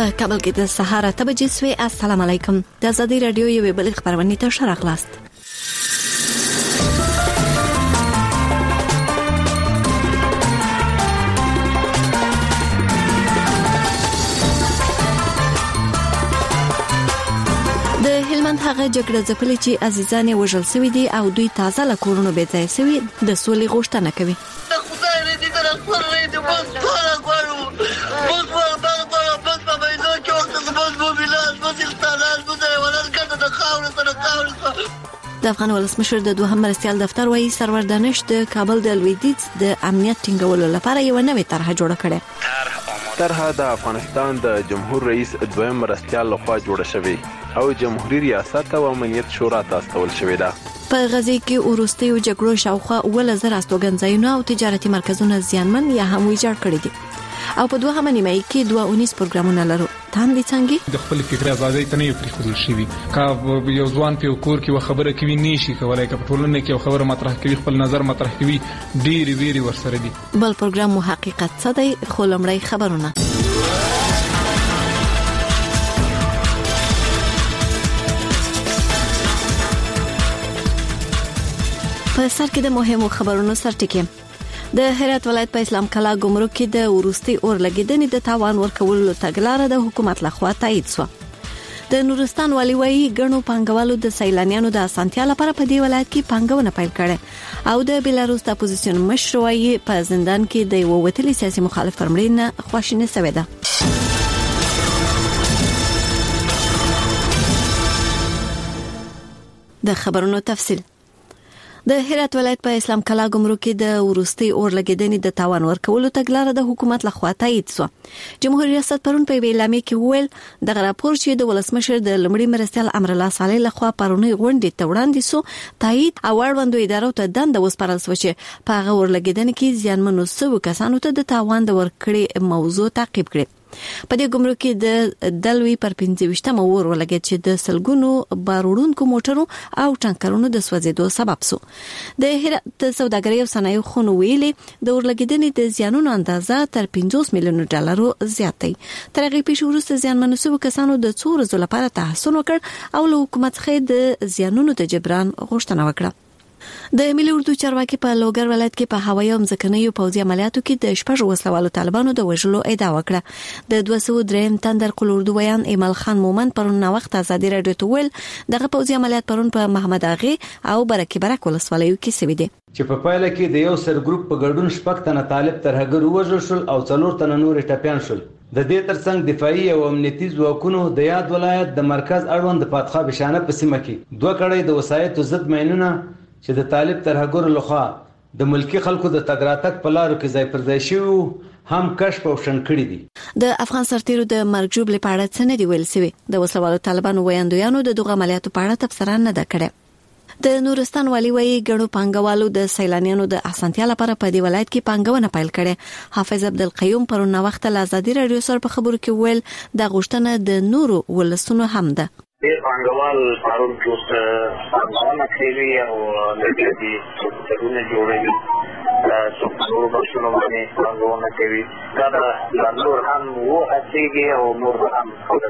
په کابل کې د سهار 8 بجې سوي. السلام علیکم. د آزادۍ رادیو یوې بلې خبرونه ته شراغلاست. د هلمند هغه جګړه ځپلې چې عزیزان وژل شوی دي او دوی تازه له کورونو بې ځای شوی د سولې غوښتنه کوي. د افغان ولسمشر د دوهم مرستیال دفتر وایي سرور دانش د کابل د لویدیځ د امنیت ټینګولو لپاره یو نوې طرحه جوړه کړه. طرحه د افغانستان د جمهور رئیس دویم مرستیال لخوا جوړه شوې او جمهوریت ریاست او امنیت شورا ته استول شوې ده. په غزې کې وروستیو جګړو شاوخوا 1000 استوګنځایونه او تجارتي مرکزونه زیانمن یا هم ویجاړ کړي دي او په دوه همنیمه کې 219 پروګرامونه لرو. تاندې څنګه د خپل فکر ازادۍ ته نه پریښودل شي کا یو ځوان په کور کې خبره کوي نشي کولای که په ټولنه کې خبره مطرح کوي خپل نظر مطرح کوي ډېری ویری ورسره دي. بل پروګرام محققت څه دی خو لمړی خبرونه. په سر کې د مهمو خبرونو سرټکی. د هرات ولایت په اسلام کلا ګمرک کې د ورستي اور لګیدنې د تاوان ورکولو تګلارې د حکومت لخوا تایید شو. د نورستان والی وایي ګڼو پانګوالو د سیلانیانو د اسانتیا لپاره په دې ولایت کې پانګونه پیل کړې او د بیلاروس د اپوزیشن مشر وایي په زندان کې د یو وتلي سیاسي مخالف پر مړینه خواشینه شوې ده. د خبرونو تفصیل. د هرات ولایت په اسلام کلا ګمرک کې د ورستي اور لګیدنې د تاوان ورکولو تګلارې د حکومت لخوا تایید شو. جمهوریت ریاست پرون په اعلامیه کې وویل د راپور چې د ولسمشر د لمړي مرستیال امر الله صالح لخوا پرونی غونډې ته وړاندې شو تایید او اړوندو ادارو ته دنده وسپارل شو چې په هغه اور لګیدنې کې زیانمنو شوو کسانو ته د تاوان د ورکړې موضوع تعقیب کړي. په دې ګمرک کې د دلوي پر 15 اور ولګید چې د سلګونو باروړونکو موټرو او ټانکرونو د سوځېدو سبب شو. د هرات سوداګرۍ او صنایع خونو ویلې د اور لګیدنې د زیانونو اندازه تر 50 میلیون ډالرو زیات دی. تر هغې پیښې وروسته زیانمنو شوو کسانو د څو ورځو لپاره تحصیل وکړ او له حکومت څخه د زیانونو د جبران غوښتنه وکړه. د ملي اردو چارواکي په لوګر ولایت کې په هوایي او ځمکنیو پوځي عملیاتو کې د شپږ وسلوالو طالبانو د وژلو ادعا وکړه. د 203 تندر قلوردو بیان ایمل خان مومن پرون وخت ازادي رادیو ته ویل دغه پوځي عملیات پرون په محمد اغي او برکې برک ولسوالیو کې شوي دي چې په پایله کې د یو سر ګروپ په ګډون شپږ تنه طالب ترهګر وژل شول او 4 تنه نور ټپيان شول. د دې ترڅنګ دفاعي او امنیتي ځواکونو د یاد ولایت د مرکز اړوند د پاتخا بشانه په سیمه کې 2 کړۍ د وسایتو ضد مینونه چې د طالب ترهګر لخوا د ملکی خلکو د تګراتک په لارو کې ځای پر ځای شوی هم کشف او شن کړی دي. د افغان سرتیرو د مرګ جوړ لپاره څه نه دی ویل شوی. د وسلوالو طالبانو ویاندویانو د دغه عملیاتو په اړه تبصره نه ده کړې. د نورستان والی وایي ګڼو پانګوالو د سیلانیانو د اسانتیا لپاره په دې ولایت کې پانګونه پیل کړې. حافظ عبدالقیوم پرون وخت له آزادي رادیو سره په خبرو کې ویل د غوښتنه د نورو ولسونو هم ده. ډېر پانګوال پرون جوړ پانګونه کوي او لږ دي څه جوړوي څو بشونو باندې پانګونه کوي دا د نور هم وو هڅېږي او نور هم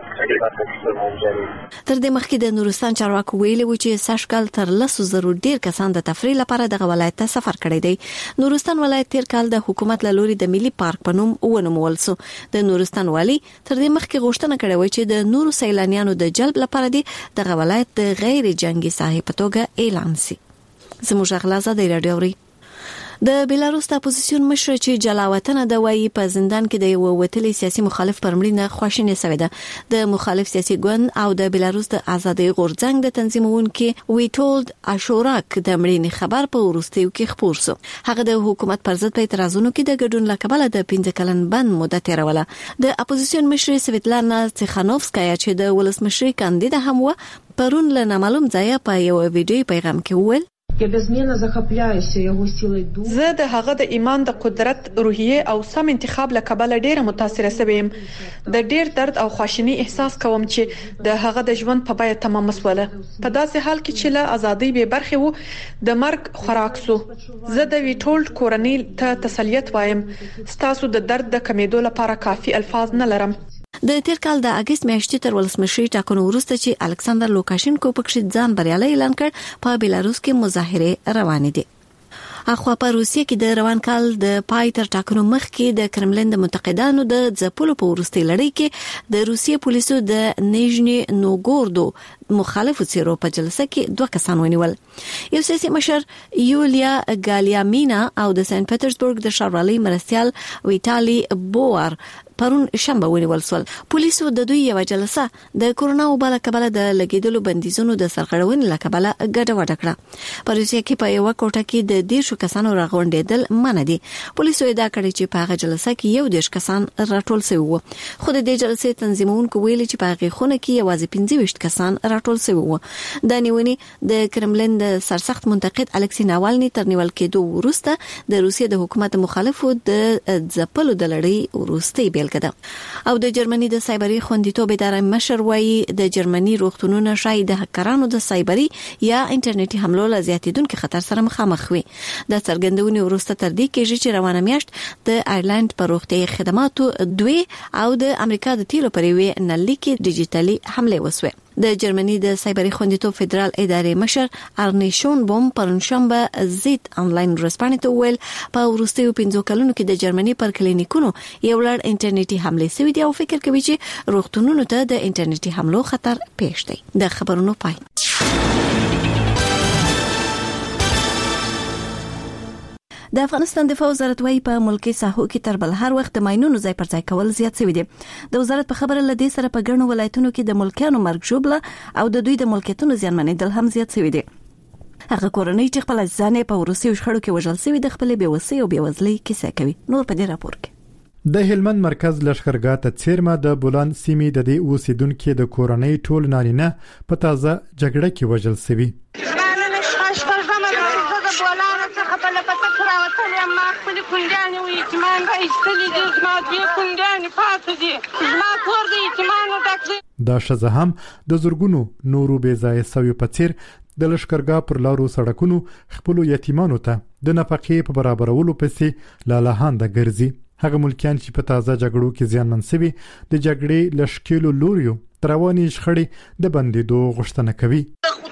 تر دې مخکې د نورستان چارواکو ویلي و چې سږکال تر 100,000 ډیر کسان د تفریح لپاره دغه ولایت ته سفر کړی دی. نورستان ولایت تیر کال د حکومت له لوري د ملي پارک په نوم ونومول شو. د نورستان والی تر دې مخکې غوښتنه کړې و چې د نورو سیلانیانو د جلب لپاره دی دغه ولایت د غیر جنگي ساحې په توګه اعلان شي. زموږ غلازه د رادیو د بیلاروس د اپوزیشن مشر چې جلاوطنه د وایي په زندان کې د یو وتلي سیاسي مخالف پر مړینه خواشینه شوې ده. د مخالف سیاسي ګوند او د بیلاروس د ازادۍ غورځنګ د تنظیمونکو ویټولد اشوراک د مړینې خبر په وروستیو کې خپور شو. هغه د حکومت پر ضد په اعتراضونو کې د ګډون لکبله د 15 کلن بند موده تیروله. د اپوزیشن مشر سویتلانا تیخانوفسکایا چې د ولسمشرۍ کاندیده هم و پرون له نامعلوم ځایه په یو ویډیو پیغام کې وویل زه د هغه د ایمان د قدرت روحیه او سم انتخاب له کبله ډیره متاثره شوم. د ډیر درد او خواشینی احساس کوم چې د هغه د ژوند په بیه تمام مسوله په داسې حال کې چې له ازادۍ به برخه وو د مرګ خوراک سو. زه د ویټولد کورنۍ ته تسلیت وایم. ستاسو د درد د کمیدو لپاره کافي الفاظ نه لرم. د تیر کال د اگست میاشتې تر ولسمشي ټاکنو وروسته چې الکساندر لوکاشینکو پکې ځان بریالي اعلان کړ په بیلاروس کې مظاهره روانې دي. اخوا په روسیه کې د روان کال د پای تر ټاکنو مخکې د کرملین د منتقدانو د ځپلو په وروستي لړۍ کې د روسیې پولیسو د نیژني نوګوردو مخالفو څیرو په جلسه کې 2 کسان ونیول. یو سیاسي مشر یولیا ګالیامینا او د سنت پټرزبورګ د ښاروالۍ مرستيال ویټالي بوار پرون شنبه ونیول شول. پولیسو د دوی یو جلسه د کورونا وبا له کبله د لګیدلو بندیزونو د سرغړونې له کبله ګډوډه کړه. په روسیه کې په یو کوټه کې د 10 کسانو راغونډېدل منع دي. پولیسو ادعا کړې چې په هغه جلسه کې 10 کسان راټول شوي وو. خو د دې جلسې تنظیمونکو ویلي چې په هغه خونه کې یوازې 25 کسان راټول شوي وو. د نیونې د کرملین د سرسخت منتقد الکسی ناوالني تر نیول کېدو وروسته د روسیې د حکومت مخالفو د ځپلو د لړۍ وروستي بیل او د جرمني د سایبري خوندیتوب ادارې مشر وایي د جرمني روغتونونو شاید د هکرانو د سایبري یا انټرنیټي حملو له زیاتیدونکو خطر سره مخامخ وي. د څرګندونې وروسته تر دې کېږي چې روانه میاشت د آیرلند په روغتي خدماتو 2 او د امریکا د تیلو پریوي نلي کې ډیجیټالي حمله وسوه. د جرمني د سایبري خوندیتوب فدرال ادارې مشر ارنیشون بوم پرونشنبه زیت انلاین رسپانې ته ویل په وروستیو 15 کلونو کې د جرمني پر کلینیکونو یو لړ انټرنیټي حمله شوې دي او فکر کوي چې روغتونونو ته د انټرنیټي حملو خطر پیښ دی. د خبرونو پای. د افغانستان دفاع وزارت وايي په ملکي ساحو کې تر بل هر وخت د ماينونو ځای پر ځای کول زیات شوی دی. د وزارت په خبره لدې سره په ګڼو ولایتونو کې د ملکیانو مرګ ژوبله او د دوی د ملکیتونو زیانمنېدل هم زیات شوی دی. هغه کورنۍ چې خپل ځانې په وروستیو شخړو کې وژل شوی د خپل بیوسۍ او بیوزلۍ کیسه کوي. نور په دې راپور کې د هلمند مرکز لشکرګاه ته څیرمه د بولان سیمې د دې اوسیدونکو د کورنۍ ټول نارینه په تازه جګړه کې وژل شوی. دا شزه هم د زورګونو نورو بې ځای سوي په څیر د لشکرګاه پر لارو سړکونو خپل یتیمانو ته د نفقې په برابرولو پسې لالاهانده ګرځي. هغه ملکیان چې په تازه جګړو کې زیانمن شوي د جګړې لشکېلو لوریو تر روانې شخړې د بندېدو غوښتنه کوي.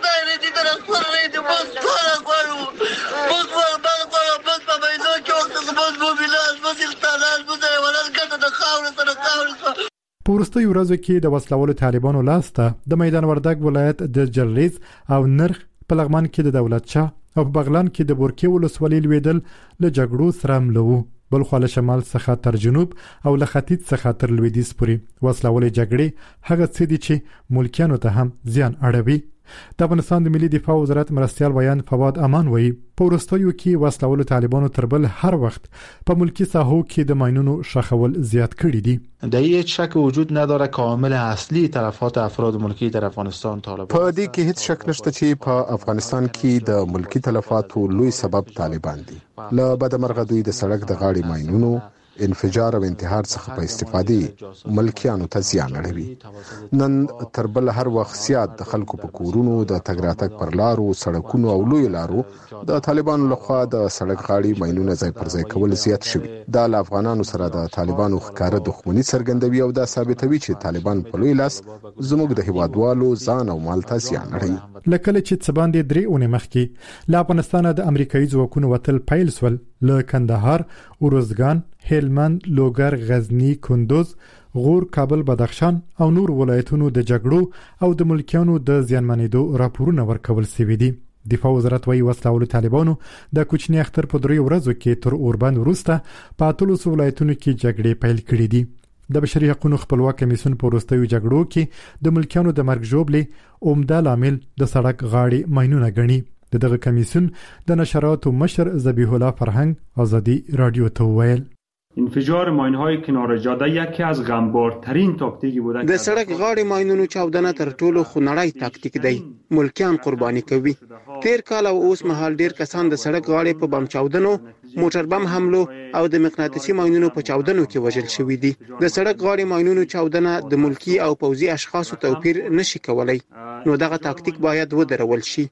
په وروستیو ورځو کې د وسلوالو طالبانو لاسته د میدان وردګ ولایت د جلریز او نرخ په لغمان کې د دولت شاه او په بغلان کې د بورکې ولسوالۍ لویدل له جګړو سره ملو. بل خو له شمال څخه تر جنوب او له ختیځ څخه تر لویدیځ پورې وسلوالې جګړې هغه څه دي چې ملکیانو ته هم زیان اړوي. د افغانستان د ملي دفاع وزارت مرستيال ویان فواد امان وایي په وروستیو کې وسلوالو طالبانو تر بل هر وخت په ملکی ساحو کې د ماينونو شخول زیات کړي دي. در هیچ شک وجود نداره که عامل اصلی تلفات افراد ملکی در افغانستان طالبان. په دې کې هیڅ شک نشته چې په افغانستان کې د ملکی تلفاتو لوی سبب طالبان دي. له بدمرغه دوی د سړک د غاړې ماينونو انفجار او انتحار څخه په استفادې ملکیانو ته زیان اړوي. نن تر بل هر وخت زیات د خلکو په کورونو د تګ راتګ پر لارو سړکونو او لوی لارو د طالبانو لخوا د سړک غاړې ماينونه ځای پر ځای کول زیات شوي. دا له افغانانو سره د طالبانو ښکاره دښمني څرګندوي او دا ثابتوي چې طالبان په لوی لاس زموږ د هیوادوالو ځان او مال ته زیان اړوي. لکه چې څه باندې 3 اونۍ مخکې له افغانستان د امریکایي ځواکونو وتل پیل سول له کندهار، اورزګان، هلمند، لوګر، غزنی، کندوز، غور، کابل، بدخشان او نور ولایتونو د جګړو او د ملکیانو د زیانمنېدو راپورونه ورکول شوي دي. دفاع وزارت وايي وسلوالو طالبانو د کوچني اختر په 3 ورځو کې تر اوربند وروسته په 13 ولایتونو کې جګړې پیل کړې دي. د بشري حقوقو خپلواک کمیسیون په وروستیو جګړو کې د ملکیانو د مرګ ژوبلې عمده لامل د سړک غاړې ماينونه ګڼي. دغه کمیسیون د نشراتو مشر ذبیح الله فرهنگ آزادی رادیو ته ویل انفجار ماین‌های کنار جاده یکی از غمبارترین تاکتیکی بوده. د سړک غاړې ماینونو چاودنه تر ټولو خونړی تاکتیک دی. ملکیان قرباني کوي. تیر کال او اوس مهال ډیر کسان د سړک غاړې په بم چاودنو، موټر بم حملو او د مغناطیسي ماینونو په چاودنو کې وژل شوي دي. د سړک غاړې ماینونو چاودنه د ملکی او پوځي اشخاصو توپیر نشي کولای. نو دغه تاکتیک باید ودرول شي.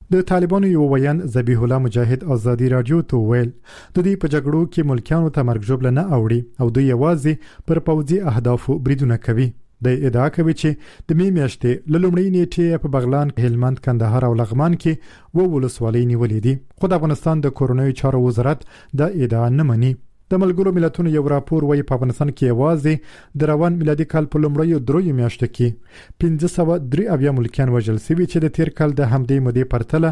د طالبانو یو ویان ذبیح الله مجاهد ازادي رادیو ته ویل د دې په جګړو کې ملکیانو ته مرګ ژوبله نه اوړي او دوی یوازې پر پوځي اهدافو بریدونه کوي. د ادعا کوي چې د می میاشتې له لومړۍ نیټې په بغلان، هلمند، کندهار او لغمان کې ولسوالۍ نیولې دي، خو د افغانستان د کورونوي چارو وزارت دا ادعا نه مني. د ملګرو ملتونو یو راپور وايي په افغانستان کې یوازې د روان میلادي کال په لومړیو 3 میاشتو کې 503 ملکیان وژل شوي چې د تیر کال د همدې مودې پرتله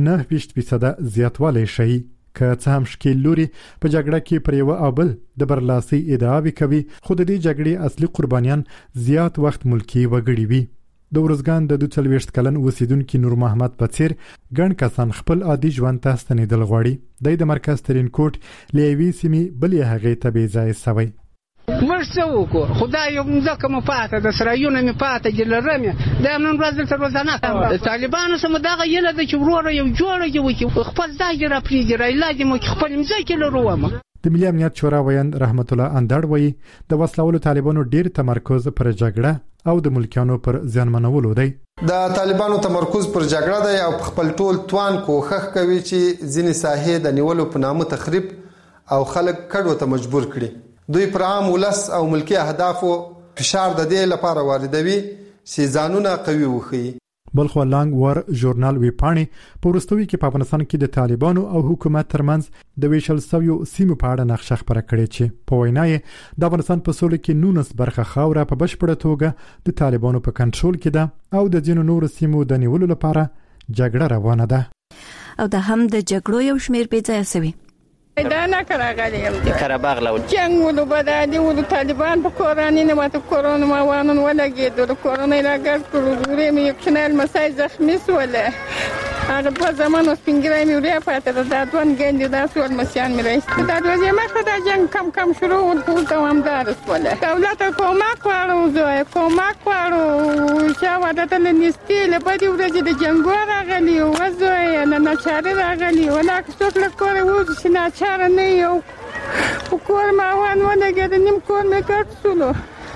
9% زیاتوالی ښیي. که څه هم ښکیل لوري په جګړه کې پر یو ابل د برلاسي ادعاوې کوي، خو د دې جګړې اصلي قربانیان زیات وخت ملکی وګړي وي. د ورزګان د 42 کلن اوسیدونکو نور محمد په څیر ګڼ کسان خپل عادي ژوند ته ستنېدل غواړي. د مرکز ترين کوټ لیوي سیمې بلې هغې ته بې ځای سوی. موږ څه وکړو؟ خدای یو ځکه مو پاته د سرایونه مې پاته جلرمه د نن ورځ تر روزانه د طالبانو سم دغه یله د چورو یو جوړه یو خپل ځای را پریږي را علاج مو خپل مځکه لروم. د ملي امنیت شورا ویان رحمت الله اندړ وایي د وسلوالو طالبانو ډیر تمرکز پر جګړه او د ملکیانو پر ځانمنولو دی. د طالبانو تمرکز پر جګړه دی او خپل ټول توان کوښښ کوي چې ځینې ساحې د نیولو په نامه تخریب او خلک کډو ته مجبور کړي. دوی پر عام ولس او ملکی اهدافو فشار د دې لپاره واردوي چې ځانونه قوي وښيي. بلخو لانګ ور ژورنال وی پاڼې په وروستوي کې په افغانستان کې د طالبانو او حکومت ترمنځ د ویشل سویو سیمو په اړه نقشه خبره کړې چې په وینا یې د افغانستان په سولې کې 19 برخه خاوره په بشپړه توګه د طالبانو په کنټرول کې ده او د ځینو نورو سیمو د نیولو لپاره جګړه روانه ده. او د هم د جګړو یو شمیر بې ځایه سوي. دا نه کراغلیم د قرهباغ لول جنگ ولو بدادي ولو طالبان په کورانی نه ماته کورونه ما وانن ولګید د کورونه راګر کړو غوړې مې کنال مسای زخمی سوله هغه په زمانو سپینګرای مې وریا پاتې د دادوان ګندې د سول مسیان مې راځي دا د وځي مخه دا جنگ کم شروع ورته دوامدار سوله دولت کومک وړو زه کومک وړو چې وادته لنيستي له پدې ورځې د جنگ راغلی وځي نه چاره راغلی ولا څوک له کوره وځي چې نه چاره نه یو کور ما وان ولګید نیم کور مې کړڅلو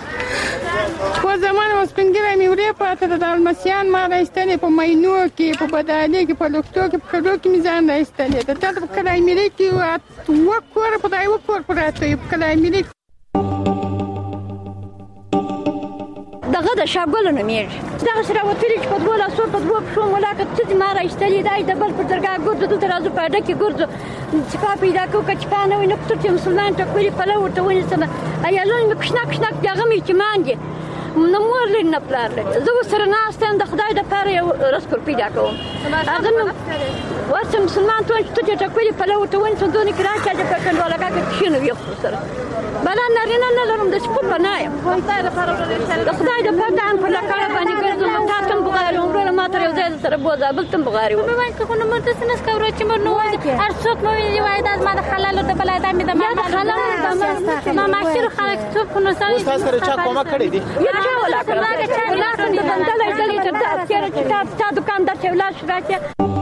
په زمانه سپینګرای مې ورې پاتې د مسیان ما راستنې په مینو کې په بدالي کې په لوکتو کې په کډو کې میزان راستنې د تاسو په کلای ملي کې وکور په دای وکور پراته په کلای ملي دغه د شاګل نه میر دغه سره وتلی چې په دوه لاسو په دوه شو ملاقات چې ما راستلې دای د بل پر درګه ګورځو د ترازو په ډکه ګورځو چې په پیدا کو کچ پانه ویني کتر چې مسلمان ته کولی په لور ته ونی سره ایالون مې کښنا دغه مې چې مانګي نو مور لري پلار لري زه سره ناستم د خدای د پاره یو رسکور پیدا کوم هغه نو واسه مسلمان ته چې کولی په لور ته ونی څنګه کې راځي چې په کنده لګا کې شنو یو سره بل نارینه نه لرم د سپور بنایم خدای د پاره د خدای د پاره ان په لکه باندې ګرځم تاسو بغاری عمره ما تر یو ځای سره بوزا بل تم بغاری و مې که نو مرته سنس کاوره چې مر نو هر څوک مې دی وای د ما د حلال د بلای د مې د ما حلال ما ماشر خلک څوک نو سره تاسو سره چا کومه کړی دي یا ولا کړه چې ولا څنګه بندلې دلې چې تاسو دکاندار چې ولا شراکه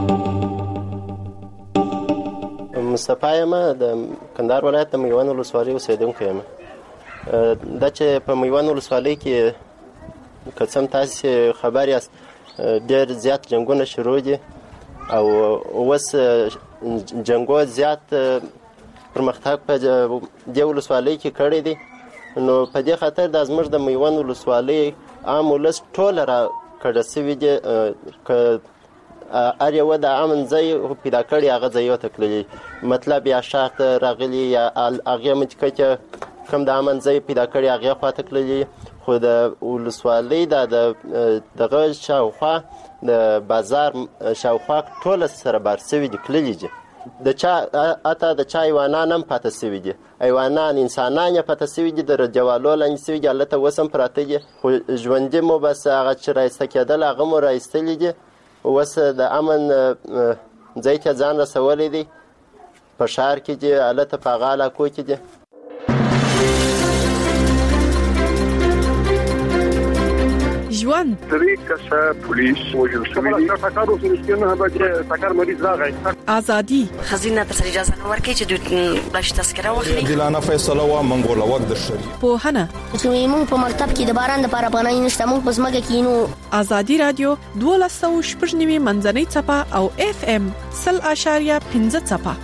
مصطفی یم د کندهار ولایت د میوان ولسوالۍ اوسیدونکی یم. دا چې په میوان ولسوالۍ کې که څه هم تاسې خبر یاست ډېر زیات جنګونه شروع دي او اوس جنګو زیات پرمختګ په دې ولسوالۍ کې کړی دی. نو په دې خاطر دا زموږ د میوان ولسوالۍ عام ولس ټوله را کډه سوي دي که هر یو د امن ځای پیدا کړي هغه ځای ته تللي مطلب یا شاخ راغلي یا هغه مچکه چې کوم د امن ځای پیدا کړي هغه خواته تللي خو د ولسوالۍ دغه شاوخوا د بازار شاوخوا ټوله سره بار سوي دي کللي دي د چا اته د چا ایوانان هم پاتې سوي دي ایوانان انسانان یې پاتې سوي دي د رجوالو لاندې سوي دي هلته اوس هم پراته دي خو ژوندي مو بس هغه چې رایسته کېدل هغه مو رایستلي دي اوس د امن ځای ته ځان رسولی دی په ښار کې دي هلته په هغه علاقو کې دي. ژوند 3 کسه پولیس وژل شوی دي ټاکر اوس نشته نه به ټاکر مریض راغی ازادي خزینه تر اجازه نه ورکړي چې دوی بلش تذکره واخلي دلانه فیصله وا منګول وخت د شری په هنه چې موږ په مکتب کې د باران لپاره پناه نشته موږ په ځمکه کې نو ازادي رادیو 1290 منځنۍ چپه او FM 0.5 چپه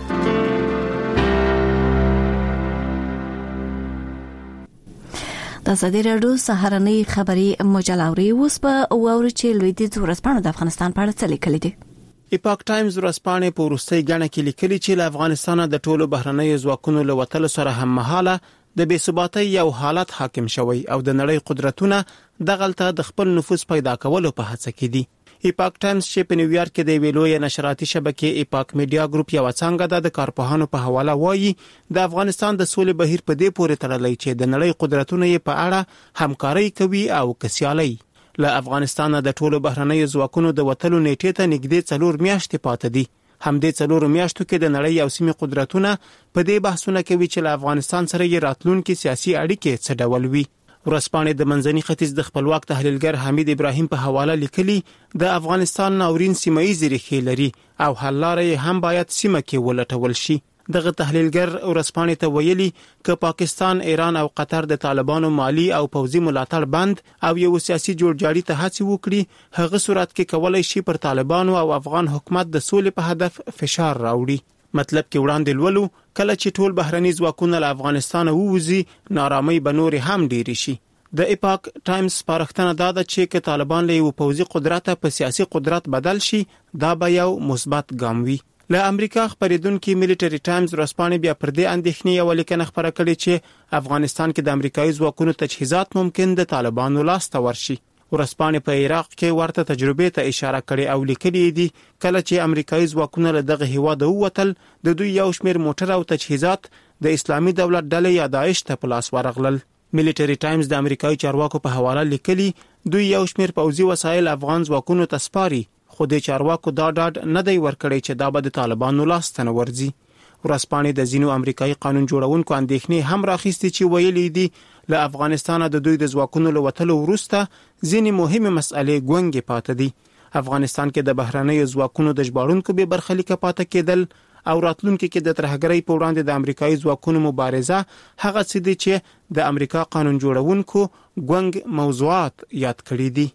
د ازادي رادیو سهارنۍ خبري مجله اوري اوس په اوري چې لویدیځ ورځپاڼه د افغانستان په اړه څه لیکلي دي. ایپاک ټایمز ورځپاڼه په وروستۍ غاڼه کې لیکلي چې له افغانستان د ټولو بهرنیو ځواکونو له وتلو سره هم مهاله د بی‌ثباتۍ یو حالت حاکم شوی او د نړۍ قدرتونه دغلته د خپل نفوذ پیدا کولو په هڅه کې دي. ایپاک ټایمز چې په نیویارک کې د ویلوی نشراتي شبکې ایپاک میډیا ګروپ یو څنګه د کارپوهانو په حواله وایي د افغانستان د سولې بهیر په دې پورې تړلی چې د نړۍ قدرتونه یې په اړه همکاري کوي او کسیالي. له افغانستان د ټولو بهرنیو ځواکونو د وتلو نیټې ته نږدې 4 میاشتې پاتې دي. همدې 4 میاشتو کې د نړۍ او سیمې قدرتونه په دې بحثونه کوي چې له افغانستان سره یې راتلونکي سیاسي اړیکې څه ډول وي. ورځپاڼې د منځني ختیځ د خپلواک تحلیلګر حمید ابراهیم په حواله لیکلي د افغانستان ناورین سیمایي ریښې لري او حل لارې هم باید سیمه کې ولټول شي. دغه تحلیلګر ورځپاڼې ته ویلي ک پاکستان، ایران او قطر د طالبانو مالی او پوځي ملاتړ بند او یو سیاسي جوړجاړي ته هڅه وکړي هغه صورت کې کولای شي پر طالبانو او افغان حکومت د سولې په هدف فشار راوړي. مطلب کې وړاندې لولو کله چې ټول بهرني ځواکونه له افغانستان ووځي نارامي بنوري هم ډیری شي. د ایپاک ټایمز سپارښتنه دا ده چې ک طالبان له یو پوځي قدرت په سیاسي قدرت بدل شي دا به یو مثبت ګام وي. له امریکا خبرېدونکو ملټری ټایمز ورځپاڼې بیا پر دې اندېښنې یو لیکنه خبره کړې چې افغانستان کې د امریکایي ځواکونو تجهیزات ممکن د طالبانو لاس ته ورشي. ورځپاڼې په عراق کې ورته تجربه ته اشاره کړې او لیکلي دي کله چې امریکایي ځواکونه له دغه هیواد ووتل د دوی یو شمېر موټر او تجهیزات د اسلامي دولت ډلې یا داعش ته په لاس ورغلل. ملټری ټایمز د امریکایي چارواکو په حواله لیکلي دوی یو شمېر پوځي وسایل افغان ځواکونو ته سپاري خو د چارواکو دا ډاډ نه دی ورکړی چې دا به د طالبانو لاس ته ورځي. ورځپاڼې د ځینو امریکایي قانون جوړونکو اندېښنې هم راخیستې چې ویلي دي له افغانستان د دوی د ځواکونو له وتلو وروسته ځینې مهمه مسئلې ګونګې پاتې دي. افغانستان کې د بهرنیو ځواکونو د ژباړونکو به برخلیک پاتې کېدل او راتلونکي کې د ترهګرۍ په وړاندې د امریکایي ځواکونو مبارزه هغه څه دي چې د امریکا قانون جوړونکو ګونګ موضوعات یاد کړی دي.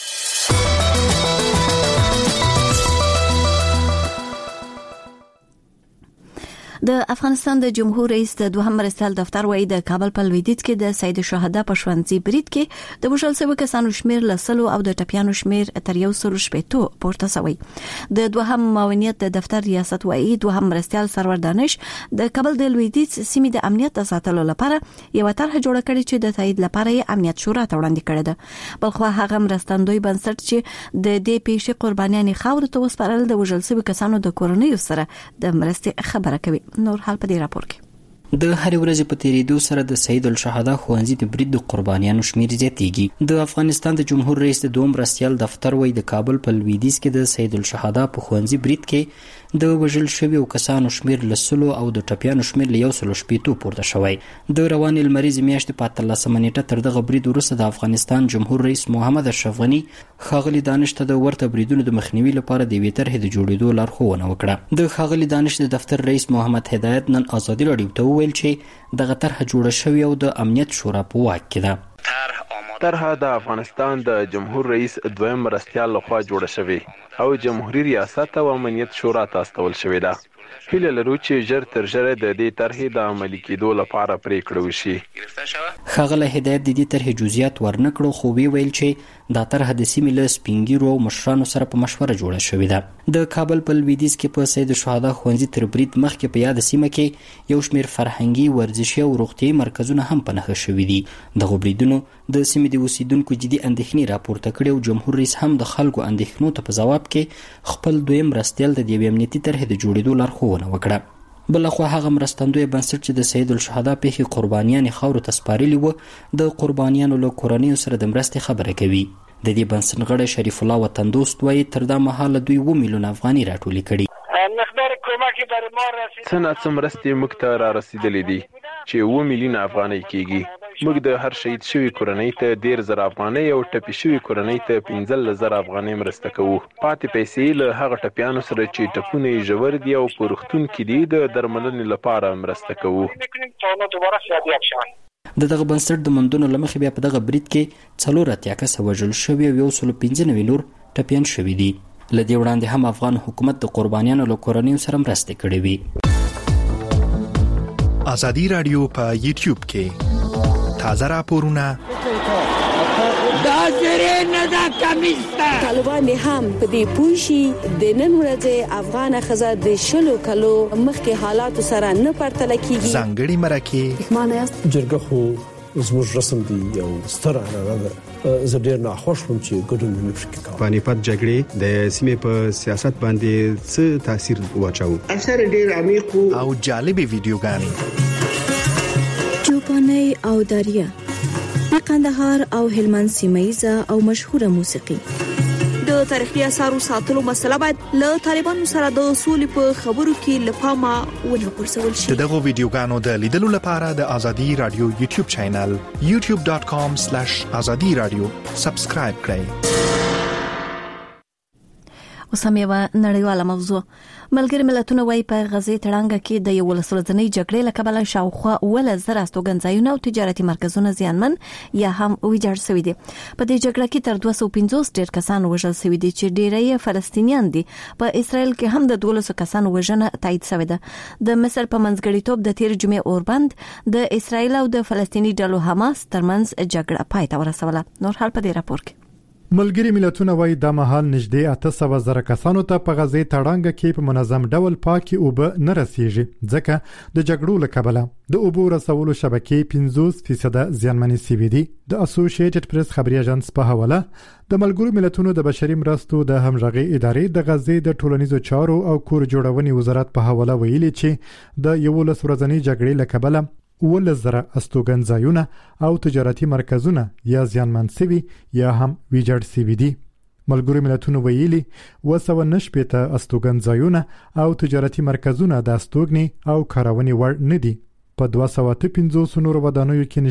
د افغانستان د جمهور رئیس د دوهم مرستیال دفتر وایي د کابل په لویدیځ کې د سید الشهدا په ښوونځي برید کې د وژل شویو کسانو شمیر له 100 او د ټپیانو شمیر تر 160 پورته شوی. د دوهم معاونیت د دفتر ریاست وایي دوهم مرستیال سرور دانش د کابل د لویدیځ سیمې د امنیت ساتلو لپاره یو طرح جوړ کړی چې د تایید لپاره یې امنیت شورا ته وړاندې کړی ده. بلخو هغه مرستندوی بنسټ چې د دې پیښې قربانیان خاور ته وسپارل د وژل شویو کسانو د کورنیو سره د مرستې خبره کوي. نور حال په دې راپور کې د هر ورځې په تیریدو سره د سید الشهدا ښوونځي د برید د قربانیانو شمیر زیاتېږي. د افغانستان د جمهور رئیس د دوم مرستیال دفتر وایي د کابل په لویدیځ کې د سید الشهدا په ښوونځي برید کې د وژل شویو کسانو شمیر له 100 او د ټپیانو شمیر له 160 پورته شوی. د روانې لمریزې میاشتې په 13 نیټه تر دغه برید وروسته د افغانستان جمهور رئیس محمد اشرف غني ښاغلي دانش ته د ورته بریدونو د مخنیوي لپاره د یوې طرحې د جوړېدو لارښوونه وکړه. د ښاغلي دانش د دفتر رئیس محمد هدایت نن ازادي راډیو ته وویل چې دغه طرحه جوړه شوې او د امنیت شورا په واک کې ده. طرحه د افغانستان د جمهور رئیس دویم مرستیال لخوا جوړه شوې او جمهوریت ریاست او امنیت شورا ته استول شوې ده. هیله لرو چې ژر تر ژره د دې طرحې د عملي کېدو لپاره پریکړه وشي. ښاغلی هدایت د دې طرحې جزئیات ورنکړو خو ویل چې دا طرحه د سیمې له سپینګیرو او مشرانو سره په مشوره جوړه شوې ده. د کابل په لویدیځ کې په سید الشهدا ښوونځي تر برید مخکې په یاد سیمه کې یو شمېر فرهنګي، ورزشي او روغتیایي مرکزونه هم په نښه شوي دي. دغو بریدونو د سیمې د اوسیدونکو جدي اندېښنې راپورته کړې او جمهور رئیس هم د خلکو اندېښنو ته په ځواب کې خپل دویم مرستیال د یوې امنیتي طرحې د جوړېدو لارښوونه وکړه. بلخوا هغه مرستندوی بنسټ چې د سید الشهدا پیښې قربانیان خاورو ته سپارلي وو د قربانیانو له کورنیو سره د مرستې خبره کوي. د دې بنسټ غړی شریف الله وطن دوست وایي تر دا مهاله دوی 2 میلیون افغانۍ راټولې کړي. څه ناڅه مرستې موږ ته را رسیدلې دي چې 2 میلیونه افغانۍ کیږي. موږ د هر شهید شوی کورنۍ ته 10000 افغانۍ او ټپي شوی کورنۍ ته 15000 افغانۍ مرسته کوو. پاتې پیسې له هغه ټپیانو سره چې ټپونه یې ژور دي او په روغتون کې دي د درملنې لپاره مرسته کوو. د دغه بنسټ د مندونو لمخې بیا په دغه برید کې 4 کسه وژل شوي او 195 نور ټپیان شوي دي. لدې وړاندې هم افغان حکومت د قربانیانو له کورنیو سره مرسته کړې وي. ازادي رادیو په یوټیوب کې تازه راپورونه دا زری نه دا کمیسته. طالبان هم په دې پوښي د نن ورځې افغان خزه د شلو کلو مخکې حالات سره نه پرتله کیږي. ځانګړي مرکه معنی است جرګه خو زموږ رسم دی او ستر هغه زه ډیر نه خوښ وم چې ګډون نه پکې کوم. پانیپت جګړې د سیمې په سیاست باندې څه تاثیر واچاو؟ اثر ډیر عمیق او جالب ویډیوګانې چوپاني او داریا د قندهار او هلمند سیمایزه او مشهوره موسیقي. د تاریخي اثارو ساتلو مسله باید له طالبانو سره د اصول په خبرو کې لپاره ونه پرسول شي. دغه ویډیوګانو د لیدلو لپاره د ازادي رادیو یوټیوب چینل youtube.com/azadiradio سبسکرایب کړئ. وسمه نړیواله موضوع. ملګری ملتونه وايي په غزې تړانګه کې د 11 ورځې جګړې له کبله شاوخوا 1000 استوګنځایونه او تجارتي مرکزونه زیانمن یا هم ویجاړ شوي دي. په دې جګړه کې تر 250 ډیر کسان وژل شوي دي چې ډیری فلسطینیان دي. په اسرائیل کې هم د 12 کسانو وژنه تایید شوې ده. د مصر په منځګړیتوب د تیر جمعې اوربند د اسرائیل او د فلسطینی ډلو حماس ترمنځ جګړه پای ته ورسوله. نور حال په دې راپور کې. ملګری ملتونه وايي د مهال نږدې 800,000 کسانو ته په غزې تړانګه کې په منظم ډول پاکي اوبه نه رسیږي ځکه د جګړو له کبله د اوبو رسولو شبکې 50% زیانمنې شوې دي. د اسوسییټډ پریس خبري اژانس په حواله د ملګرو ملتونو د بشري مرستو د همغږي ادارې د غزې د ټولنیزو چارو او کور جوړونې وزارت په حواله ویلي چې د 11 ورځې جګړې له کبله 1000 استوګنځایونه او تجارتي مرکزونه یا زیانمن شوي یا هم ویجاړ شوي دي. ملګرو ملتونو ویلي 290 استوګنځایونه او تجارتي مرکزونه د استوګنې او کارونې وړ نه دي. په 250 نور ودانیو کې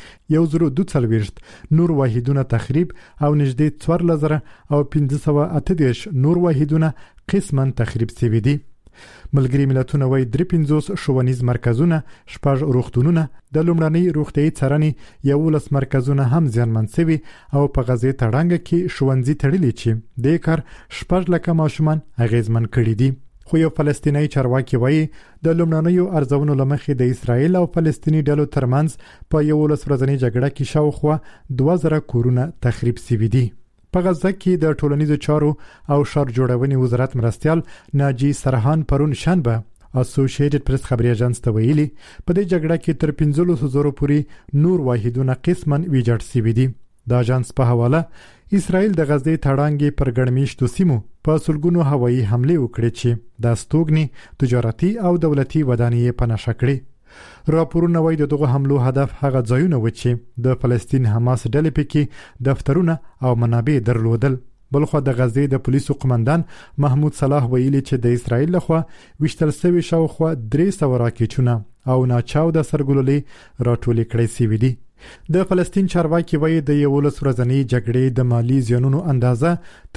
نږدې 142 نور واحدونه تخریب او نږدې 4000 او 580 نور واحدونه قسماً تخریب شوي دي. ملګری ملتونه وايي 53 ښوونیز مرکزونه، 6 روغتونونه، د لومړنۍ روغتيایي څارنې 11 مرکزونه هم زیانمن شوي او په غزې تړانګه کې ښوونځي تړلي چې د کار 6 لک ماشومان اغیزمن کړي دي. خو یو فلسطینی چارواکي وايي د لومړنیو ارزونو لمخې د اسرائیل او فلسطینی ډلو ترمنځ په 11 ورځې جګړه کې شاوخوا 2000 کورونه تخریب شوي دي. په غزه کې د ټولنیزو چارو او شهر جوړونې وزارت مرستيال ناجی سرحان پرون شنبه اسوسییټډ پریس خبري اژانس ته ویلي په دې جګړه کې تر 15,000 پورې نور واحدونه قسماً ویجاړ شوي دي. د اژانس په حواله اسرائیل د غزې تړانګې پر ګڼمیشتو سیمو په سلګونو هوایي حمله وکړې چې د استوګنې تجارتي او دولتي ودانۍ په نشه کړې. راپورونه وايي دغه حملو هدف هغه ځایونه و چې د فلسطین حماس ډلې پکې دفترونه او منابع درلودل. بلخو د غزې د پولیسو قومندان محمود صلاح ویلي چې د اسرائیل لخوا وشتل سوي شاوخوا 300 راکټونه او ناچاو د سرګلولې راټولې کړې سوي دي. د فلسطین چارواکي وایي د 11 ورځې جګړې د مالی زیانونو اندازه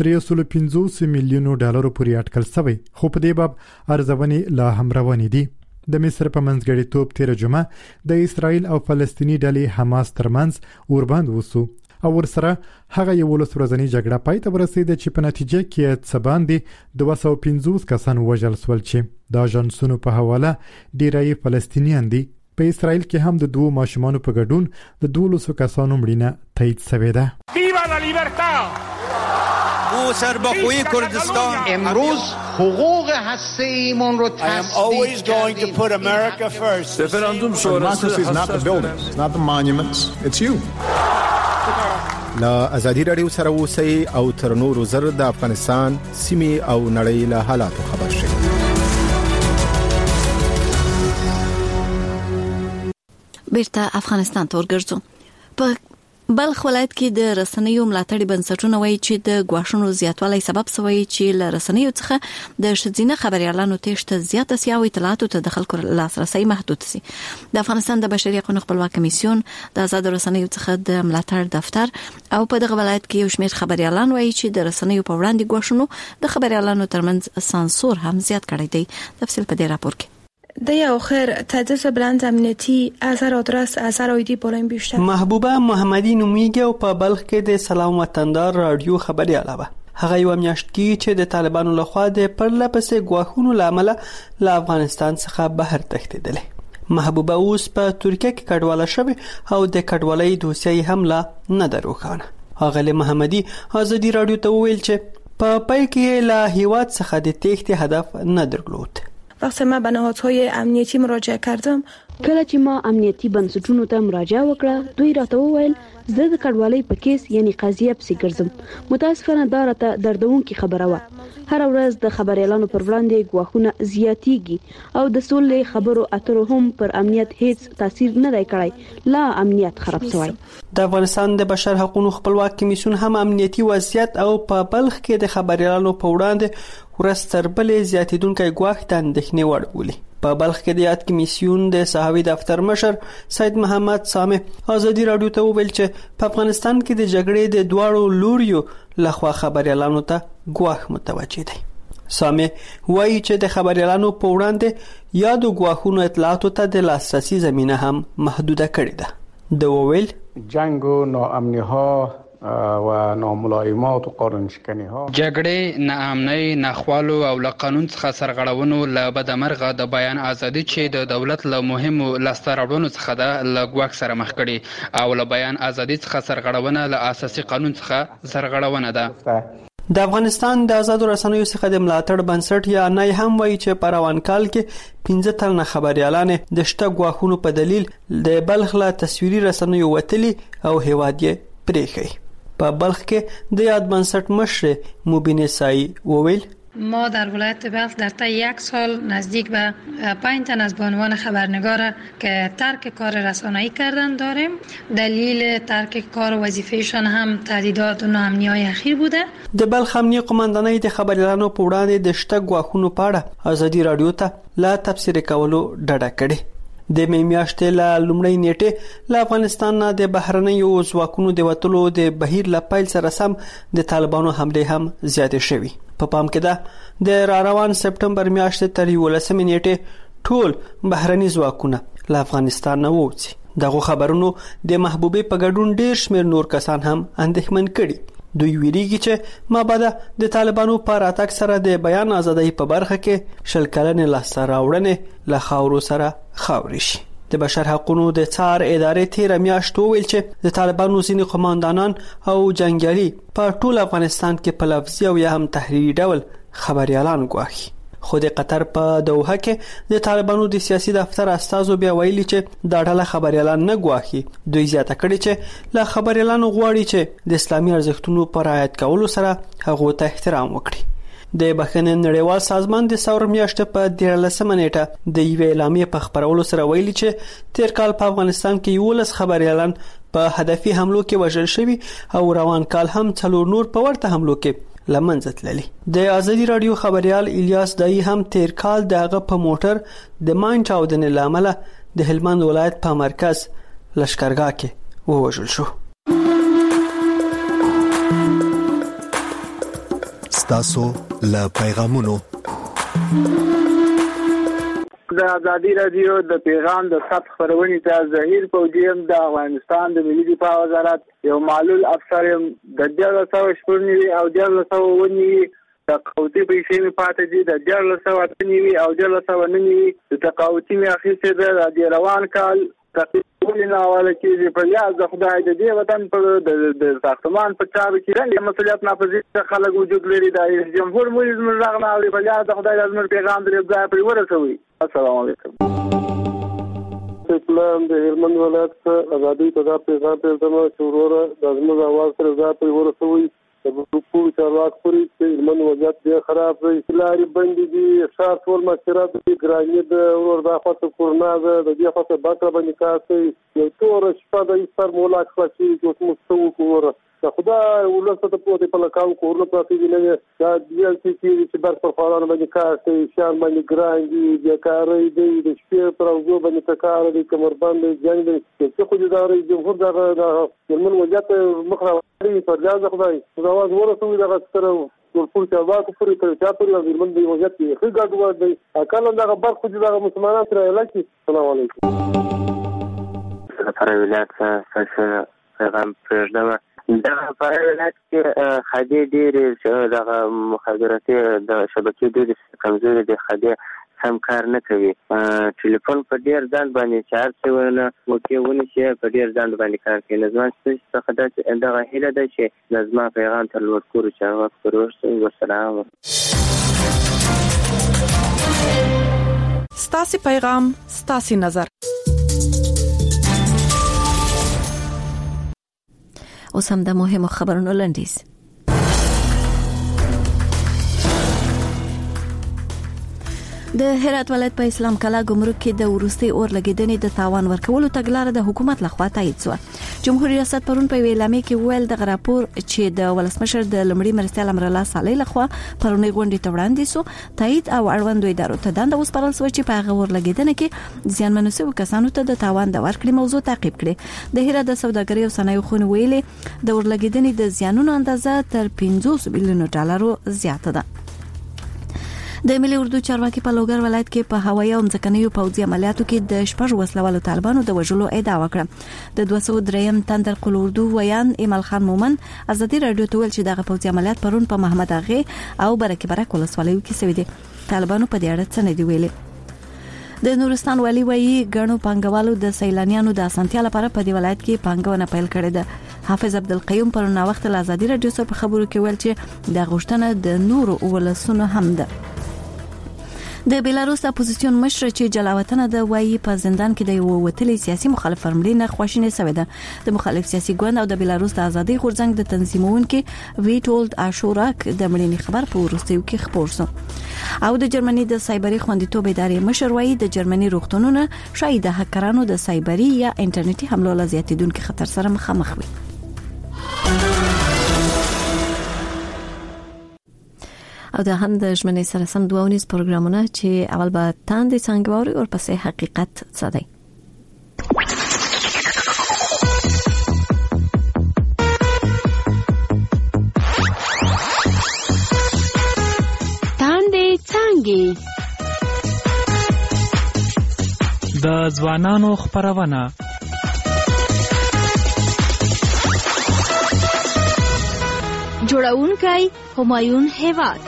350 میلیون ډالر پورې اټکل شوی، خو په دې باب ارزونې لا هم روانې دي. د مصر په منځګړیتوب تیر جمعه د اسرائیل او فلسطینی ډلې حماس ترمنځ اوربند وسو او ورسره هغه 11 ورځې جګړه پای ته ورسېده چې په نتیجه کې څه باندې 250 کسان وژل شول چې د اژانسونو په حواله ډیری فلسطینیان دي. په اسرائیل کې هم د 2 ماشومانو په ګډون د 12 کسانو مړینه تایید شوې ده. ویوا لا لیبرټا او سربخوی کردستان امروز حقوق هسته‌ایمون رو تصدیق کردیم. Referendum is not the buildings, it's not the monuments, it's you. لا ازادي رادیو سره اوسئ او تر نورو زر د افغانستان سیمې او نړۍ له حالاتو خبر شئ. بیرته افغانستان ته ورګرځو. په بلخ ولایت کې د رسنیو ملاتړي بنسټونه وایي چې د غواښونو زیاتوالی سبب شوی چې له رسنیو څخه د شذینه خبريالانو تېشته زیاته سیاوي اطلاعاتو ته د خلکو لاسرسي محدود سي. د افغانستان د بشري حقوقو خپلواک کمیسیون د آزاد رسنیو څخه د ملاتړ دفتر او په دغه ولایت کې یو شمېر خبريالان وایي چې د رسنیو په وړاندې غواښونو د خبريالانو ترمنځ سانسور هم زیات کړی دی. تفصیل په دې راپور کې. در آخر تدریس بلند امنیتی اثر آدرس اثر آیدی بالایم بیشتر. محبوبه محمدی نومیږي او په بلخ کې د سلام وطندار رادیو خبري علاوه هغه یو میاشت کې چې د طالبانو لخوا د پرلپسې غواخونو لامل له افغانستان څخه بهر تښتېدلې. محبوبه اوس په ترکیه کې کډواله شوې او د کډوالۍ دوسیه هم لا نه دروخانه. اغلی محمدی ازادي رادیو ته وویل چې په پیل کې له هیواد څخه د تښتې هدف نه درلود. وقتی ما به نهادهای امنیتی مراجعه کردم، کله چې ما امنیتی بنسټونو ته مراجعه وکړه، دوی راته وویل زه د کډوالۍ په کیس یعنی قضیه پسې ګرځم. متاسفانه دا راته دردونکې خبره وه. هر ورځ د خبريالانو پر وړاندې غواخونه زیاتیږي او د سولې خبرو اترو هم پر امنیت هیڅ تاثیر نه دی کړی. لا امنیت خراب شوی. د افغانستان د بشر حقوقو خپلواک کمیسیون هم امنیتی وضعیت او په بلخ کې د خبريالانو په وړاندې ورستر بلې زیاتیدونکو غواخ ته اندېښنې وړ بولي. په بلخ کې د یاد کمیسیون د صحاوي دفتر مشر سید محمد سامع ازادي رادیو ته وویل چې په افغانستان کې د جګړې د دواړو لوریو لخوا خبريالانو ته غواخ متوجه دي. سامع وایي چې د خبريالانو په وړاندې یادو غواخونو اطلاعاتو ته د لاسرسي زمينه هم محدوده کړې ده. د وویل جنگ و ناامنی ها و ناملایمات و قانون شکنی ها، جګړې، ناامنۍ، ناخوالو او له قانون څخه سرغړونو له بدمرغه د بیان ازادي چې د دولت له مهمو لاسته راوړنو څخه ده له ګواښ سره مخ کړي او له بیان ازادي څخه سرغړونه له اساسي قانون څخه سرغړونه ده. د افغانستان د آزاد رسنیو څخه د ملاتړ بنسټ یا نه هم وایي چې په روان کال کې 15 تنه خبريالان د شته غواخونو په دلیل د بلخ له تصویري رسنیو وتلي او هیواد یې پریخي. په بلخ کې د یاد بنسټ مشر مبین سایی وویل ما در ولایت بلخ در طی 1 سال نزدیک به 5 تن از بانوان خبرنگار که ترک کار رسانه‌ای کردن داریم. دلیل ترک کار وظیفهشان هم تهدیدات و ناامنی‌های اخیر بوده. د بلخ امنیه قومندانۍ د خبريالانو په وړاندې د شته غواخونو په اړه ازادي رادیو ته لا تفسیر کولو ډډه کړې. د می میاشتې له لومړۍ نیټې له افغانستان نه د بهرنیو ځواکونو د وټلو د بهیر له پیل سره سم د طالبانو حمله هم زیاتې شوې. په پام کې ده د روان سپټمبر میاشتې تر 11 نیټې ټول بهرني ځواکونه له افغانستان نه ووځي. دغه خبرونو د محبوبې په ګډون ډیر شمېر نور کسان هم اندېښمن کړي. دوی ویریږي چې مابعد د طالبانو په راتګ سره د بیان ازادۍ په برخه کې شل کلنې لاسته راوړنې له خاورو سره خاوري شي. د بشر حقوقو د څار ادارې تیر میاشت ویل چې د طالبانو ځینې قوماندانان او جنگیالي په ټول افغانستان کې په لفظي او یا هم تحریري ډول خبريالان غواخي. خو د قطر په دوحه کې د طالبانو د سیاسي دفتر استازو بیا ویلي چې دا ډله خبريالان نه غواخي. دوی زیاته کړي چې له خبريالانو غواړي چې د اسلامي ارزښتونو پر رعایت کولو سره هغه ته احترام وکړي. د بخښنې نړیوال سازمان د ثور میاشتې په 13 نیټه د یو اعلامیې په خبرولو سره ویلي چې تیر کال په افغانستان کې 11 خبريالان په هدفي حملو کې وژل شوي او روان کال هم 4 نور په ورته حملو کې لمنځه تللي. د آزادي رادیو خبريال الیاس دای هم تیر کال دغه په موټر د ماین چاودنې لامل د هلمند ولایت په مرکز لشکرګاه کې ووژل شو. ستاسو له پیغامونو د آزادي رادیو د پیغام د ثبت خبرونې ته ظهیر پوجیم د افغانستان د ملي دفاع وزارت یو معلول افسر د 1400 شپږنیوي او 1409 تقاوتي پیسې می پاتې دي د 1409 او 1409 د تقاوتي می اخیسته د روان کال تقریبا ناواله کې په لیاز د خدای د دې وطن په د ساختمان په چارو کې د مسؤلیت ناپذیر خلک وجود لري د جمهور مجلس مرغنا او په لیاز د خدای د پیغام د ځای پر ورسوي. السلام علیکم. اسلام د هلمند ولایت آزادي په پیغام ته زموږ شورور د زموږ اواز سره ځای پر ورسوي. ټول چارواکي پوری چې من وضعیت ډېر خراب دی، لارې بندې دي، ښار ټول مسیرات دي، ګراني د ورور دا خواته کورنا ده، د دې خواته بکره باندې کار کوي، یو توره شپه د سر مولا خلاص شي چې اوس مستو کوره خدا ولسته ته پوهه په لکاو کورونه پاتې دي نه دا چې بر په فارانه باندې کار کوي، شان باندې ګران دي، د کاري دی د شپې پر اوزو باندې تکار دي، کمربند دي، ځان دي چې خو د رئیس جمهور د من وجات مخره لري پر ځای خدای دا واز ورسوي دا سره ټول چارواکو پورې تر چا پورې من دی وجات ښه ګډوډ دی اکل دا خبر خو د مسلمانانو سره لکه السلام علیکم سره ولایت څخه پیغام پرېږدم. دا په ولایت کې خدي ډېرې دغه مخابراتي د شبکې ډېرې کمزورې دي، خدي هم کار نه کوي، ټلیفون په ډېر ځان باندې چارج شوی نه موقع ونیسي، په ډېر ځان باندې کار کوي. نو زما څخه دغه هیله ده چې زما پیغام تر لوړ کورو چارواکو پورې ورسوي. والسلام. ستاسې پیغام ستاسې نظر. اوس هم د مهمو خبرونو لنډیز. د هرات ولایت په اسلام کلا ګمرک کې د ورستي اور لګیدنې د تاوان ورکولو تګلارې د حکومت لخوا تایید شو. جمهوریت ریاست پرون په ویلامې کې ویل د غراپور چې د ولسمشر د لمړي مرستیال امر الله صالح لخوا پرونی غونډې ته وړاندې شو، تایید او اړوند ادارو ته دنده وسپارل شو چې په هغه ور لګیدنې کې ځانمنو سو کسانو ته د تاوان د ورکړې موضوع تعقیب کړي. د هرات د سوداګرۍ او صنایعو خون ویلې د ور لګیدنې د زیانونو اندازه تر 500 میلیون ډالرو زیاته ده. د ملي اردو چارواکي په لوګر ولایت کې په هوایي او ځمکنیو پوځي عملیاتو کې د شپږ وسلوالو طالبانو د وژلو ادعا وکړه. د 203م تندر قل اردو ویان ایمل خان مومن ازادي رادیو ته ویل چې دغه پوځي عملیات پرون په محمد اغه او برکه برک ولسوالیو کې شوې دي. طالبانو په دې اړه څه نه دی ویلي. د نورستان والی وایي غنو پنګوالو د سیلانیانو د اسانتیا لپاره په دې ولایت کې پنګونه پیل کړې ده. حافظ عبدالقیوم پرون وخت له ازادي رادیو سره په خبرو کې ویل چې د غوښتنه د نورو ولسونو هم ده. د بیلاروس اپوزیسیون مشر چې جلاوطن د وایي په زندان کې د یو وتلي سیاسي مخالف فرملینه خوښینه سوي ده. د مخالف سیاسي ګوند او د بیلاروس د ازادي غورځنګ د تنظیمونکو ویټولد اشوراک د مړینې خبر په وروستیو کې خبر شو. او د جرمني د سایبري خوندیتوب ادارې مشر وایي د جرمني روغتونونه شاید د هکرانو د سایبري یا انټرنیټي حملو له زیاتیدونکو خطر سره مخامخ وي. او د هم د ژمنې سره سم دوونیز پروګرامونه چې اول به تاندې څنګه ووري او پسې حقیقت څه دی. تاندې څنګه د ځوانانو خبرونه جوړونکي همایون هیواد.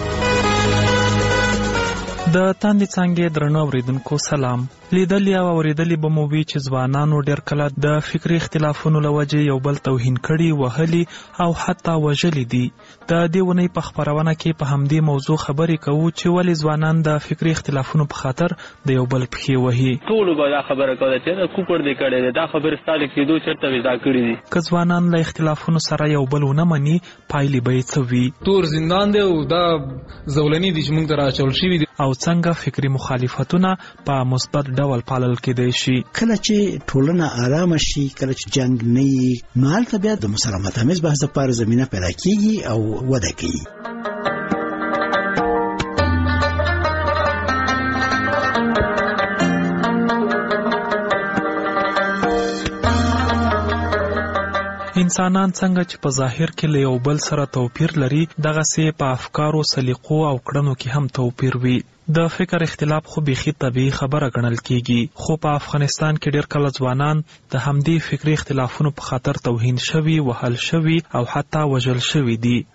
د تاندې څنګه درنو اوریدونکو سلام. لیدلې او اوریدلې به مو وی چې ځوانانو ډېر کله د فکری اختلافونو لوجه یو بل توهین کړي، وهلي او حتی وژلي دي. د دې ونې په خبرونه کې په همدې موضوع خبرې کوو چې ولې ځوانان د فکری اختلافونو په خاطر د یو بل پښې وهي. ټول به دا خبره کوي چې کوپر دې کړي دا خبره ستاسو کېدو چرته ودا کړی دي. که ځوانان له اختلافونو سره یو بل ونه مني پایلې به څه وي؟ تور زندان دی او دا زولنی دي چې موږ ته راچول شي او څنګه فکری مخالفتونه په مثبت ډول پالل کېدای شي. کله چې ټولنه آرام شي، کله چې جنگ نه وي، نو هلته بیا د مسالمت آمیز بحث لپاره زمینه پیدا کیږي او وده کوي. انسانان څنګه چې په ظاهر کې له یو بل سره توپیر لري، دغه سي په افکارو، سلیقو او کړنو کې هم توپیر وي. د فکر اختلاف خو بيخي طبيعي خبره ګڼل کیږي، خو په افغانستان کې ډېر کله ځوانان د همدې فکری اختلافونو په خاطر توهین شوي، وهل شوي او حتی وژل شوي دي.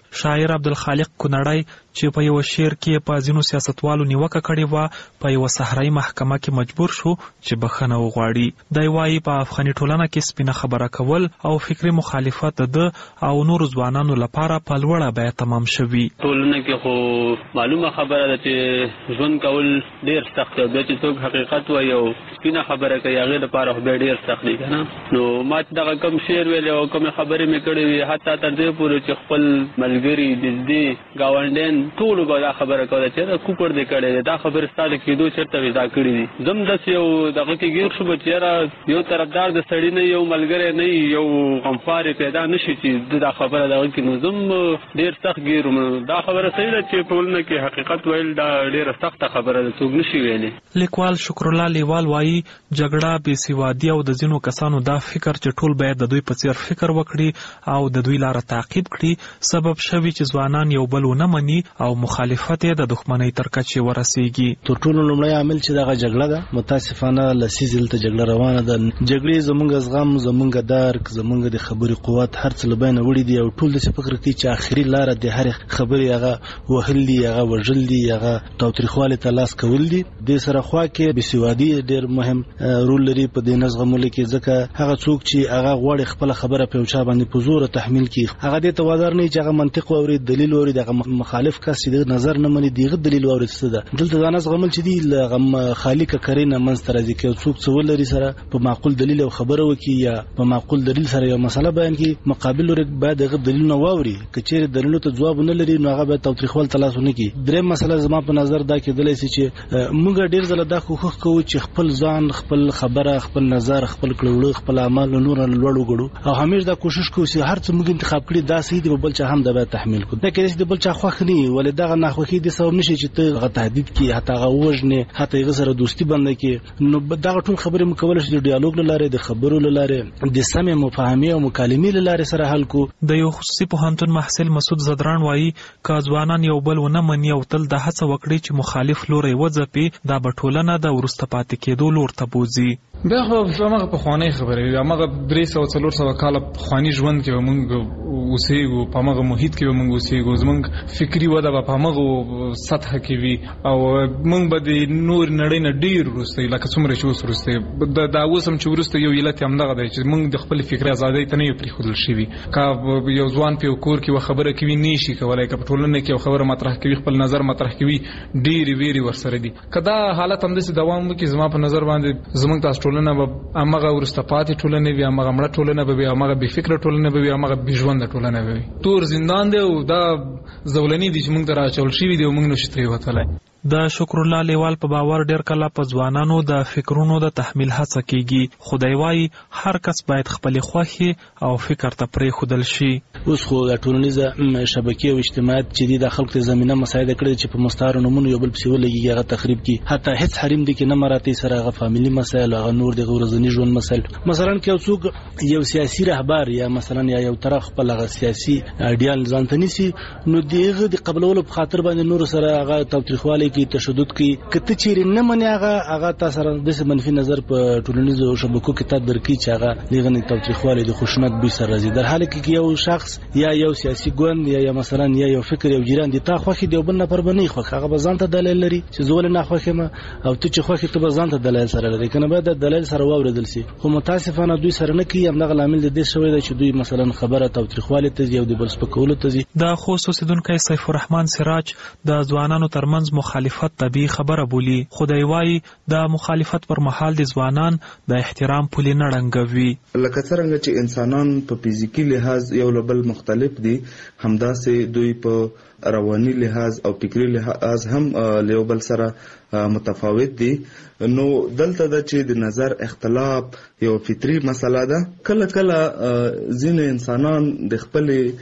شاعر عبدالخالق کونړی چې په یو شعر کې په ځینو سیاستوالو نیوکه کړې وه په یو صحرایي محکمه کې مجبور شو چې بخښنه وغواړي. دی وایي په افغاني ټولنه کې سپینه خبره کول او فکري مخالفت د او نورو ځوانانو لپاره په لوړه بیه تمام شوي. ټولنه کې خو معلومه خبره ده چې ژوند کول ډیر سخت دی، چې څوک حقیقت وایي او سپینه خبره کوي هغې لپاره خو بیا ډیر سخت دی که نه. نو ما چې دغه کوم شعر ویلی او کومې خبرې مې کړې وي حتی تر دې پورې چې خپل ملګري نږدې ګاونډیان ټولو به دا خبره کوله چې دا کوپړ دې کړی دی، دا خبرې ستا د کېدو چېرته وي دا کړي دي. زه هم داسې یو دغه کې ګیر شوم چې یاره یو طرفدار د سړي نه یو ملګری نه یو غمخوار پیدا نه شي چې دا خبره دغه کې. نو زه هم ډېر سخت ګیر وم. دا خبره صحیح ده چې ټولنه کې حقیقت ویل دا ډېره سخته خبره ده، څوک نشي ویلی. لیکوال شکرالله لیوال وایي جګړه بېسوادي او د ځینو کسانو دا فکر چې ټول باید د دوی په څیر فکر وکړي او د دوی لاره تعقیب کړي سبب شوي چې ځوانان یو بل ونه مني او مخالفت یې د دښمنۍ تر کچې ورسیږي. تر ټولو لومړی عامل چې دغه جګړه ده، متاسفانه لسیزې دلته جګړه روانه ده. جګړې زمونږ زغم، زمونږ درک، زمونږ د خبرې قوت هر څه له بینه وړي دي او ټول داسې فکر کوي چې آخري لاره د هرې خبرې هغه وهل دي، هغه وژل دي، هغه تاوتریخوالي ته لاس کول دي. دې سره خوا کې بېسوادي ډېر مهم رول لري په دې نه زغملو کې، ځکه هغه څوک چې هغه غواړي خپله خبره په یو چا باندې په زوره تحمیل کړي هغه دې ته وادار نه وي چې هغه منطق واوري، دلیل واوري، دغه مخالف کس چې د نظر نه مني دغه دلیل واوري څه ده. دلته دا نه زغمل چې دي له خالق کرینه منځته راځي کې څوک څه ولري سره په معقول دلیل او خبره وکړي یا په معقول دلیل سره یو مسله بیان کړي، مقابل لوري باید هغه دلیل نه واوري. که چیرې دلیلو ته ځواب نه لري نو هغه باید تاوتریخوال ته لاس ونه کړي. درېم مسله زما په نظر دا کېدلی شي چې موږ ډېر ځله دا کوښښ کوو چې خپل ځان، خپل خبره، خپل نظر، خپل کړه خپل اعمال نور نه لوړ وګړو او همیش دا کوشش کوو چې هر څه موږ انتخاب کړي دا صحیح دی، بل چا هم دا باید تحمیل کړو. دا کېدای شي د بل چا خوښ نه وي، ولې دغه ناخوښي د سبب نشي چې ته هغه تهدید کړي، حتی هغه ووژنې، حتی هغه سره دوستي بنده کړي. نو دغه ټول خبرې موږ کولی شو د ډیالوګ له لارې، د خبرو له لارې، د سمې مفاهمې او مکالمې له لارې سره حل کړو. د یو خصوصي پوهنتون محصل مسعود زدران وایي که ځوانان یو بل ونه مني او تل د هڅه وکړي چې مخالف لوری وځپي دا به ټولنه د وروسته پاتې کېدو لور ته بوځي. بیا خو هماغه پخوانۍ خبرې وي، هماغه 300-400 کاله پخواني ژوند کې به موږ اوسېږو، په هماغه محیط کې به موږ اوسېږو، زموږ فکري وده به په هماغه سطح کې وي او موږ به د نور نړۍ نه ډېر وروسته لکه څومره چې اوس وروسته دا اوس هم چې وروسته یو علت همدغه دی چې موږ د خپل فکري ازادۍ ته نه یو پرېښودل شوي. که یو ځوان په یو کور کې یوه خبره کوي نه شي کولی، که په ټولنه کې یو خبره مطرح کوي، خپل نظر مطرح کوي، ډېرې ویرې ورسره دي. که دا حالت همداسې دوام وکړي زما په نظر باندې زموږ تاسو ټولنه به همغه وروسته پاتې ټولنه وي، همغه مړه ټولنه به وي، همغه بې فکره ټولنه به وي، همغه بې ژونده ټولنه به وي. تور زندان دی او دا زولنې دي چې موږ ته راچول شوي دي او موږ نشو ترې وتلی. د شکرالله لیوال په باور ډېر کله په ځوانانو د فکرونو د تحمیل هڅه کیږي. خدای وایي هر کس باید خپلې خوښې او فکر ته پرېښودل شي. اوس خو د ټولنیزه شبکې او اجتماعات چې دي د خلکو ته زمینه مساعده کړې چې په مستعارو نومونو یو بل پسې ولګېږي، هغه تخریب کړي. حتی هېڅ حریم دی کې نه مراتې سره هغه فامیلي مسایل، هغه نور د ورځني ژوند مسایل. مثلا که یو څوک یو سیاسي رهبر یا مثلا یو طرف خپل هغه سیاسي ایډیال ځان ته نیسي نو د هغه د قبلولو په خاطر باندې نور سره هغه تاوتریخوالی کوي، تشدد کوي. که ته چیرې نه منې هغه تا سره داسې منفي نظر په ټولنیزو شبکو کې تا درکوي چې هغه دغه تاوتریخوالی د خشونت بوی سره راځي. در حاله کې یو شخص یا یو سیاسي ګوند یا مثلا یا یو فکر یو جیران دي تا خوښي دی او بل نفر به نه خوښ، هغه به ځان ته دلیل لري چې زه ولې نه خوښ یم او ته چې خوښ ته به ځان ته دلیل سره لري، کنه باید د دلیل سره واورېدل شي. خو متاسفانه دوی سره نه کوي. همدغه لامل د دې شوی دی چې دوی مثلا خبره تاوتریخوالی ته ځي او د بل سپکولو ته ځي. د خوست اوسیدونکی سیف الرحمن سراج د ځوانانو ترمنځ مخالفت طبیعي خبره بولي. خدای وایي د مخالفت پر مهال د ځوانان د احترام پولې نه ړنګوي. لکه څرنګه چې انسانان په فزیکي لحاظ یو له بل مختلف دي، همداسې دوی په رواني لحاظ او فکري لحاظ هم له یو بل سره متفاوت دي. نو دلته د چې د نظر اختلاف یو فطري مسله ده. کله کله ځینې انسانان د خپل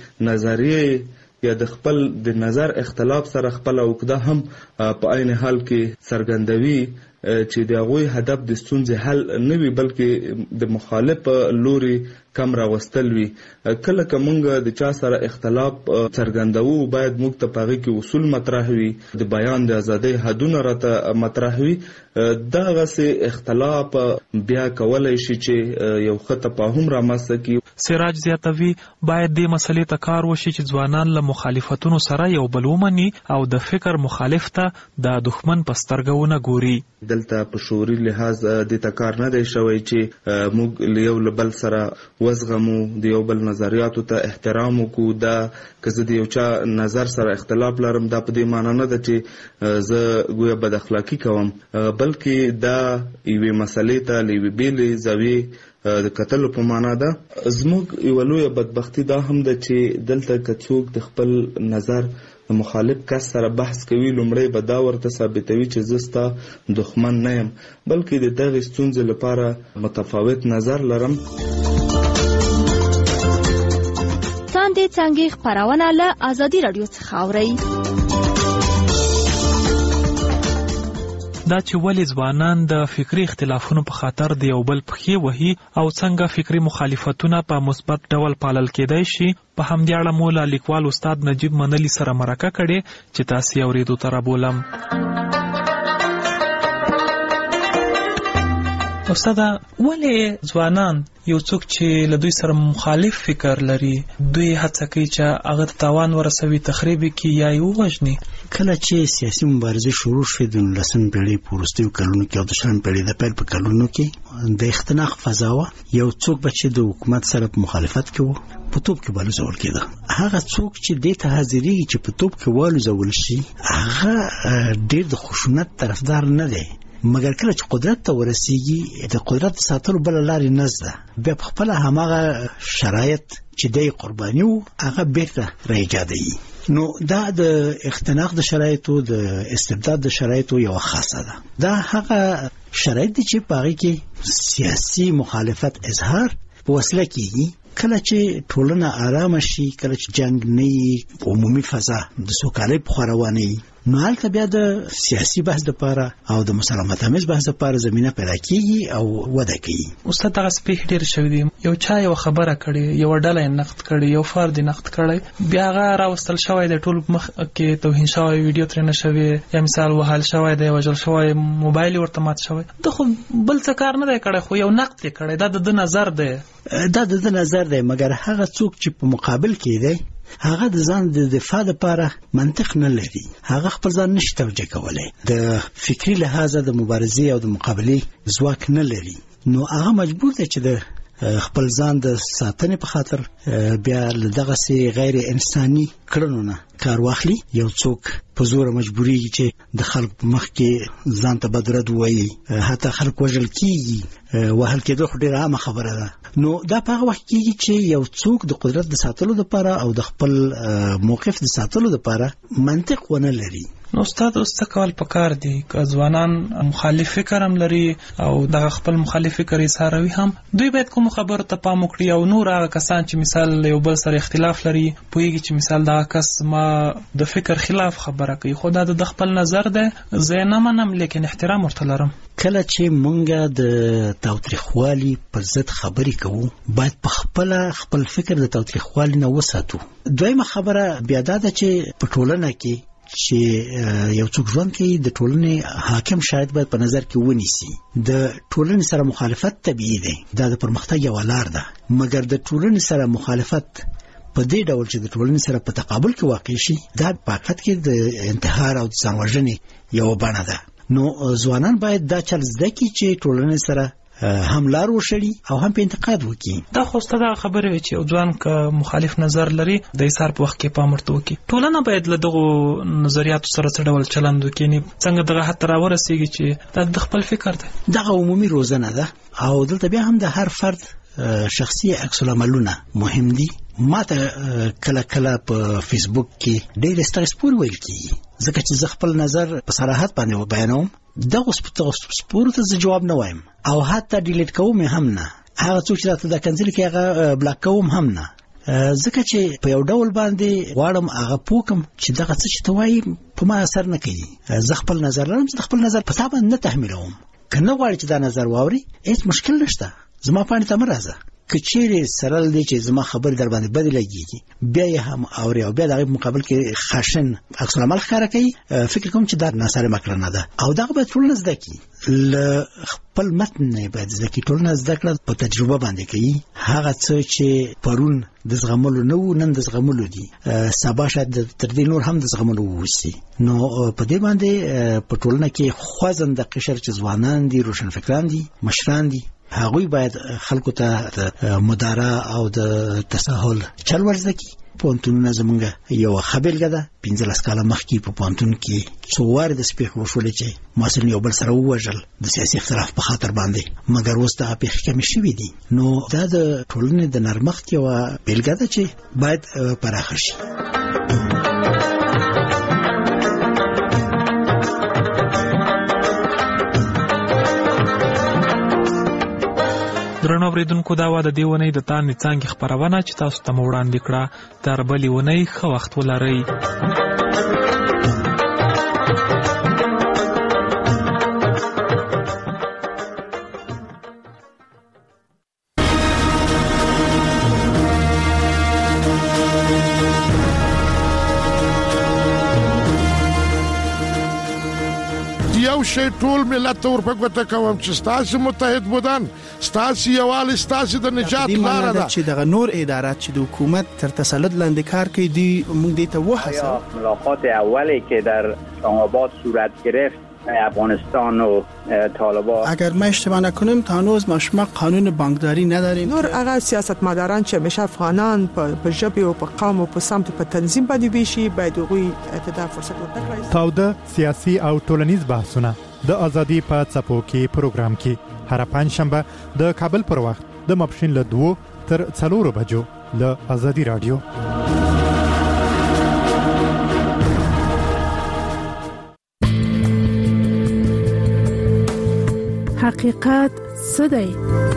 نظریې یا د خپل د نظر اختلاف سره خپل عقده هم په عین حال کې څرګندوي چې د هغوی هدف د ستونزې حل نه وي بلکې د مخالف لوري کم راوستل وي. کله که موږ د چا سره اختلاف څرګندوو باید موږ ته په هغې کې اصول مطرح وي، د بیان د ازادۍ حدونه راته مطرح وي. دغسې اختلاف بیا کولی شي چې یو ښه تفاهم رامنځته کړي. سراج زیاتوي باید د مسلې ته کار وشي چې ځوانان له مخالفتونو سره یو بل ومني او د فکر مخالف ته د دښمن په سترګه ونه ګوري. دلته په شعوري لحاظ د تکار نه دی شوی چې موږ یو له بل سره وزغمو، د یو بل نظریاتو ته احترام وکړو. دا که زه د یو چا نظر سره اختلاف لرم دا په دې معنی نه ده چې زه ګویا بد اخلاقی کوم، بلکې دا یوې مسلې ته له یوې بېلې زاویې د کتلو په معنا ده. زموږ یوه لویه بدبختي دا هم ده چې دلته که څوک د خپل نظر د مخالف کس سره بحث کوي، لومړی به دا ورته ثابتوي چې زه ستا دښمن نه یم، بلکې د دغې ستونزې لپاره متفاوت نظر لرم. څاندې څانګې خپرونه له ازادي راډیو څخه اورئ. دا چې ولې ځوانان د فکري اختلافونو په خاطر د یو بل پښې وهي او څنګه فکري مخالفتونه په مثبت ډول پالل کېدای شي، په همدې اړه مو له لیکوال استاد نجیب منلي سره مرکه کړې چې تاسې یې اورېدو ته رابولم. استاده، ولې ځوانان یو څوک چې له دوی سره مخالف فکر لري دوی هڅه کوي چې هغه ته تاوان ورسوي، تخریب کړي یا یې ووژني؟ کله چې سیاسي مبارزې شروع شوې د 19مې پېړۍ په وروستیو کلونو کې او د 20مې پېړۍ د پیل په کلونو کې د اختناق فضا وه. یو څوک به چې د حکومت سره په مخالفت کې و په توپ کې والوځول کېده. هغه څوک چې دې ته حاضرېږي چې په توپ کې والوځول شي هغه ډېر د خشونت طرفدار نه دی، مګر کله چې قدرت ته ورسیږي د قدرت ساتلو بل لارې نشته، بیا په خپل هماغه شرایط چې د قرباني وو هغه بیرته راایجادوي. نو دا د اختناق د شرایطو د استبداد د شرایطو یو خاصه ده. دا هغه شرایط دي چې په هغې کې سیاسي مخالفت اظهار په وسیله کېږي. کله چې ټولنه آرامه شي، کله چې جنگ نه وي، عمومي فضا د سوکالۍ په خوا روانه وي، نو هلته بیا د سیاسي بحث دپاره او د مسالمت آمیز بحث دپاره زمینه پیدا کېږي او وده کوي. استاد، دغسې پیښې ډېرې شوي دي، یو چا یوه خبره کړې، یوه ډله یې نقد کړې، یو فرد یې نقد کړی، بیا هغه راوستل شوی دی، ټول مخ کې توهین شوی، ویډیو ترېنه شوې، یا مثال وهل شوی دی، وژل شوی، موبایل یې ورته مات شوی. ته خو بل څه کار نه دی کړی، خو یو نقد یې کړی، دا د ده نظر دی. دا د ده نظر دی، مګر هغه څوک چې په مقابل کې دی هغه د ځان د دفاع لپاره منطق نه لري، هغه خپل ځان نشي توجیه کولی، د فکري لحاظه د مبارزې او د مقابلې ځواک نه لري، نو هغه مجبور دی چې د خپل ځان د ساتنې په خاطر بیا له دغسې غیر انساني کړنو نه کار واخلي. یو څوک په زوره مجبوریږي چې د خلکو په مخ کې ځان ته بدرد ووایي، حتی خلک وژل کېږي، وهل کېدو خو ډېره عامه خبره ده. نو دا په هغه وخت کېږي چې یو څوک د قدرت د ساتلو دپاره او د خپل موقف د ساتلو دپاره منطق ونه لري. نو استاد، اوس څه کول پکار دي؟ که ځوانان مخالف فکر هم لري او دغه خپل مخالف فکر اظهاروي هم، دوی باید کومو خبرو ته پام وکړي او نور هغه کسان چې مثال یو بل سره اختلاف لري پوهېږي چې مثال دغه کس ما د فکر خلاف خبره کوي، خو دا د خپل نظر دی، زه یې نه منم لیکن احترام ورته لرم. کله چې مونږ د تاوتریخوالي پر ضد خبرې کوو باید په خپل فکر د تاوتریخوالي نه وساتو. دویمه خبره بیا دا ده چې په ټولنه کې چې یو څوک ژوند کوي د ټولنې حاکم شاید باید په نظر کې ونیسي. د ټولنې سره مخالفت طبیعي دی، دا د پرمختګ یوه لار ده، مګر د ټولنې سره مخالفت په دې ډول چې د ټولنې سره په تقابل کې واقع شي دا په حقیقت کې د انتحار او د ځان وژنې یوه بڼه ده. نو ځوانان باید دا چل زده کړي چې ټولنې سره هم لار وشړي او هم په انتقاد وکړي. دا خو ستاسو خبره وي چې یو ځوان که مخالف نظر لري د ایثار په وخت کې پام ورته وکړي. ټولنه باید له دغو نظریاتو سره څه ډول چلند وکړي، څنګه دغه حد ته راورسېږي چې دا د خپل فکر دی. دغه عمومي روزنه ده او دلته بیا هم د هر فرد شخصي عکس العملونه مهم دي. ما ته کله کله په فیسبوک کې ډېر ستړي سپور ویل کېږي، ځکه چې زه خپل نظر په صراحت باندې بیانوم. دغه سپورو ته زه جواب نه وایم او حتی ډیلیټ کوم هم نه، هغه څوک چې راته دا کنسل کوي هغه بلاک کوم هم نه، ځکه چې په یو ډول باندې غواړم هغه پوکم چې دغه څه چې ته وایي په ما اثر نه کوي. زه خپل نظر لرم، زه خپل نظر په تا باندې نه تحمیلوم. که نه غواړي چې دا نظر واوري هیڅ مشکل نشته، زما پاڼې ته مه راځه، کچېره سره دې چې زما خبر در باندې بدل کیږي بیا هم اوري او بیا د مقابل کې خشن عکس العمل ښکاره کوي فکر کوم چې دا ناسره مکرنه ده او دا به ټول نزد کی خپل متن نه باید ځکه ټول نزد کړه په تجربه باندې کوي هغه څه چې پرون د زغملو نو نن د زغملو دي سبا شاید تر دې نور هم د زغملو وسی نو په دې باندې په ټولنه کې خوځنده قشر چې ځوانان دي روشنفکران دي مشران دي هغوی باید خلکو ته مدارا او د تساهل چل ورزده کی پونتونونه زمونږ یو خبرګه ده 15 کاله مخکې په پونتون کې څو واره د سپیخ وشول چې مسلمان یو بل سره وژل د سیاسي اختلاف په خاطر باندې مګر اوس دا په حقیقت شوی دي نو دا د ټولنې د نرمښت یو بیلګه ده چې باید پراخه شي درنو اوریدونکو دا و د دیونې د تان څنګه خبرونه چې تاسو ته وړاندې کړه تر بلې ونې خو وخت ولرئ یو شی ټول ملت ورپکوته کوم چې تاسو متحد بودن تاسو یوال تاسو د نجات لار ده چې دغه نور ادارات چې د حکومت تر تسلط لاندې کار کوي دی موږ دې ته وحسه ملاقات اولی که در آباد صورت گرفت افغانستان و طالبان اگر ما اشتباه نکنیم تا هنوز ما قانون بانکداری نداریم نور هغه سیاستمداران چې همیشه افغانان په ژبه او په قوم او په سمت په تنظیم باندې ویشي باید غوي اتدا فرصت ورکړي تاوده سیاسي او ټولنیز بحثونه د ازادي په څپو کې پروګرام کې هر پنځشنبه د کابل پر وخت د ماپښین له 2 تر 4 بجو له ازادي رادیو حقیقت څه دی؟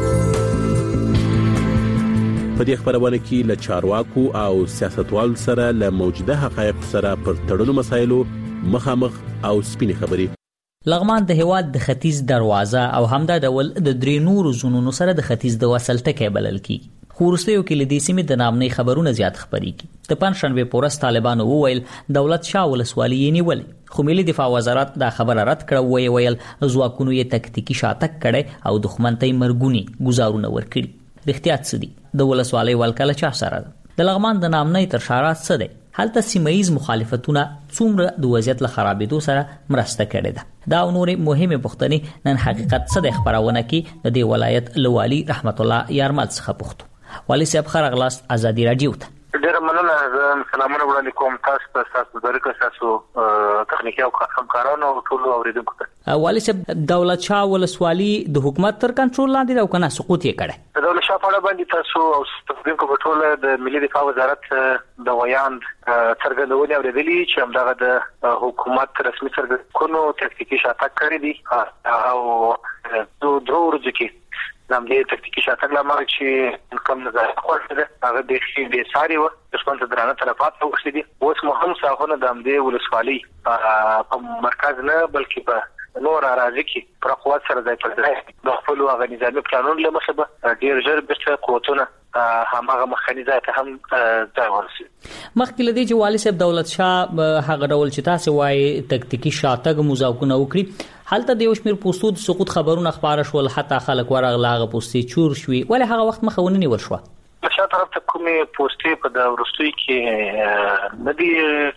په دې خبرونه کې له چارواکو او سیاستوالو سره له موجوده حقایق سره پر تړلو مسایلو مخامخ او سپینې خبرې لغمان د هواد د ختیځ دروازه او همدا ډول د درې نورو زونونو سره د ختیځ د وصل ټکی بلل کی خورستیو کې لدې سیمې د نامنې خبرونه زیات خبرېږي د پنځشنبه پورس طالبانو وویل دولت شاه ولسوالۍ یې نیولې خو ملي دفاع وزارت دا خبره رد کړه ویل ځواکونو یې تکتیکی شاتګ کړي او دښمن ته مرګونی گزارونه ورکړي رښتیا څه دي د ولسوالۍ ولکله چا سره د لغمان د نامنې تر شارات څه دی هلته سیمایز مخالفتونه څومره د وضعیت له خرابېدو سره مرسته کړې ده دا نورې مهمه پوښتنې نن حقیقت څه د خبرونه کې د دې ولایت لوالي رحمت الله یارمل څخه پوښتنه والي صاحب خرغلاس ازادي رادیو ته ډیر مننه سلامونه وړاندې کوم تاسو ته تاسو درکه تاسو تخنیکی او همکارانو ټول اوریدونکو ته والي صاحب دولت شاه ولسوالي د حکومت تر کنټرول لاندې او کنه سقوط یې کړي دولت شاه په اړه باندې تاسو او تاسو په ټول د ملي دفاع وزارت د ویاند څرګندونې اوریدلې چې همدغه د حکومت رسمي څرګندونو تکتیکی شاتګ کړی دي او درو ورځې کې نام دې تکتیکی شاتګ لامل چې کوم نه ځای ده هغه د شي د ساري و دښمن ته درانه طرفات وکړي دي اوس مهم څاونه د امدې ولسوالۍ په مرکز نه بلکې په نور اراضي کې پر قوت سره ځای پر ځای د خپل غنیزامي پلانونو له مخه به ډیر ژر بیرته قوتونه هماغه مخکنی ځای ته هم ځای ورسي مخکې لدی چې والي صاحب دولت شاه هغه ډول چې تاسو وایي تکتیکی شاتګ مذاکره وکړي حالته د یو شمیر پوسټو د سقوط خبرونه خبره شول حتی خلک ورغلاغه پوسټي چور شوي ولې هغه وخت مخاونني ورشوه په طرف ته کومې پوسټي په د ورستوي کې ندي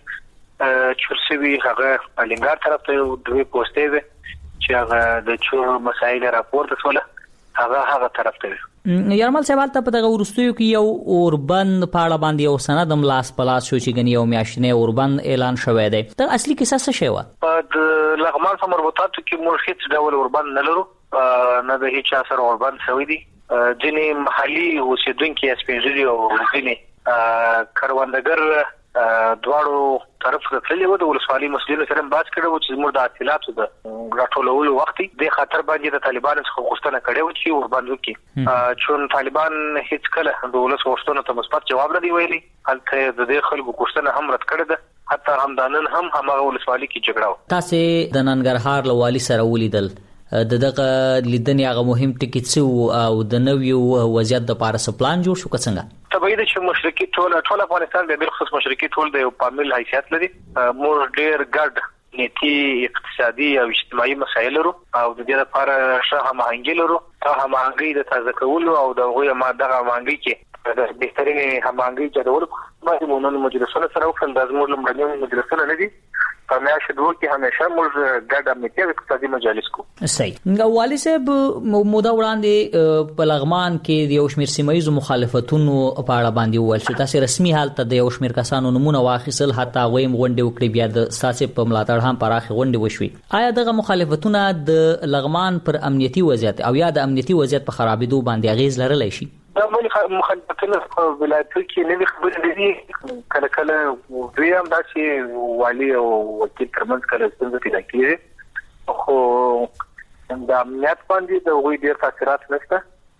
چورسوي هغه الینګار طرف ته دوی پوسټي وي چې هغه د چور مسایل راپورته شول هغه طرف ته یارمل صاحب ته په دغه ورستیو کې یو اوربند پاړه باندې یو سند ملاس پلاس شو چې غنی یو میاشتنه اوربند اعلان شوی دی تر اصلي کیسه څه شی و د لغمان سره مربوطاتو کې موږ هیڅ ډول اوربند نه لرو نه د هیڅ اثر اوربند شوی دی ځینې محلي اوسیدونکو سپېژلي او ځینې کروندګر دواړو طرف ته تللی و د ولسوالۍ مسؤلینو سره باز کړو چې زموږ د حاصلاتو د راټولولو وخت د خطر باندې د طالبانو څخه غوښتنه کړې و چې ورباندې وکړي چون طالبان هیڅ کله د ولس غوښتنو ته مثبت جواب نه دی ویلي هلته د دې خلکو غوښتنه هم رد کړې ده حتی همدانن هم هغه ولسوالۍ کې جګړه و تاسو د ننګرهار لوالي سره ولیدل دغه لیدنې هغه مهم ټکی څه او د نویو وضعیت د پاره سپلان جوړ شو څنګه طبعا د چې مشرقي ټول افغانستان د بالخصوص مشرقي ټول د پامل حیثیت لري مور ډیر ګډ نیتی اقتصادي او اجتماعي مسایل لرو او د دې لپاره ښه هماهنګي لرو هماهنګي د تازه کولو او د غوړه ماده هماهنګي کې د بهترین هماهنګي جوړول باندې مونږ مجلسونه سره وکړل د زموږ لمړنیو مجلسونه نه دي په میاشت دوه کې همیشه موږ ګډ امنیتي او اقتصادي مجالس کو صحیح والی صاحب موده وړاندې په لغمان کې د یو شمېر سیمایي مخالفتونو په اړه باندې وویل چې تاسو رسمي حالت د یو شمېر کسانو نمونه واخیستل حتی غویم غونډې وکړي بیا د ساسي په ملاتړ هم پراخه غونډې وشوي آیا دغه مخالفتونه د لغمان پر امنیتي وضعیت او یا د امنیتي وضعیت په خرابېدو باندې اغیز لرلی شي دا مخالفتونه په ولایتو کې نه خبرې دي کله کله دوی هم داسې والی او وکیل ترمنځ کله څنګه پیدا کیږي خو د امنیت باندې د وی ډیر تاثیرات نشته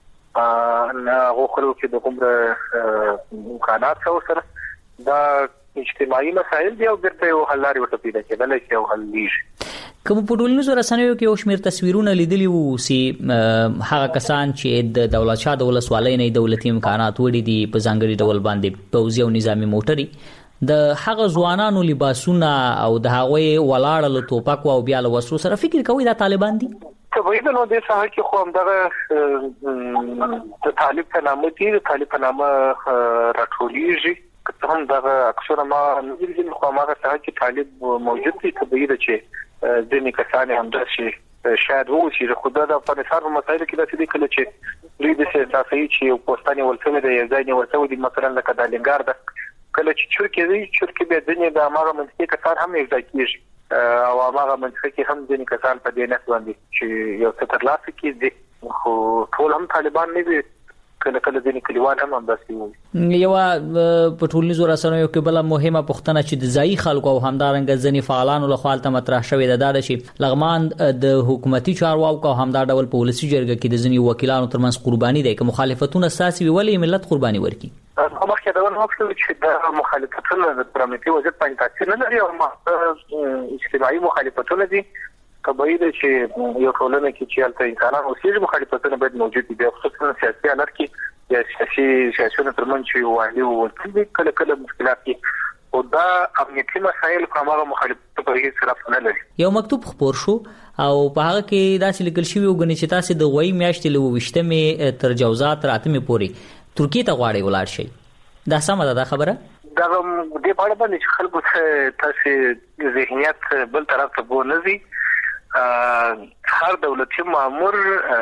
نه غوښلو کې د کومه امکانات سره دا اجتماعي مسایل دی او درته یو حل لري ورته پیدا کېدل چې یو حل لري کوم په ټولنیزو رسنیو کې یو شمېر تصویرونه لیدلي وو چې هغه کسان چې د دولت شاه د ولسوالۍ نه دولتي امکانات وړي دي په ځانګړي ډول باندې پوځي او نظامی موټرې د هغه ځوانانو لباسونه او د هغوی ولاړ له ټوپک او بیا له وسلو سره فکر کوي دا طالبان دي طبعا نو د ساحه کې خو همدغه د طالب په نامه دي د طالب په نامه راټولېږي که هم دغه اکثره ما نظر خو ما ساحه کې طالب موجود دي طبيعي چې ځینې کسان هم داسې شاید ووسی چې خدای د افغانستان په مسایلو کې داسې دي کله چې دوی د سیاسي چې یو پوسټانی ولسمه د یو ځای نه ورته ودی مثلا لکه د لنګار د کله چې چورکې به ځینې د هغه منځکي کسان هم یو ځای کېږي او هغه منځکي کې هم ځینې کسان په دې نه باندې چې یو څه ترلاسه کړي خو ټول هم طالبان نه دي کله ځینې کلیوال هم همداسې وي یو په ټولنیزو رسنیو کې بل مهمه پوښتنه چې د ځایي خلکو او همدارنګه ځینې فعالانو لخوا ته مطرح شوې ده دا چې لغمان د حکومتي چارواکو او همدا ډول په ولسي جرګه کې د ځینې وکیلانو ترمنځ قرباني ده چې مخالفتونه اساسي ولې ملت قرباني ورکړي مخکې دا ونه چې د مخالفتونو د پرامتي وضعیت باندې تاثیر نه لري او اجتماعي مخالفتونه دي طبيعي ده چې یو ټولنه کې چې البته انسانان او سیاسي مخالفتونه باید موجود دي خصوصا سیاسي حالت کې یا سیاسيونه ترمنځ چې والی او کله کله مشکلات دي او دا امنیتي مسایل کومه مخالفت په هیڅ طرف نه لري یو مکتوب خبر شو او په هغه کې داسې لیکل شوی وګڼي چې تاسو د غوي میاشتې له وشتمه تر جوزات راتمه پوري ترکیه ته غواړي ولاړ شي دا سمه ده خبره دا د باندې باندې خلکو ته تاسو ذهنیت بل طرف ته بو نه زی هر دولتي مامور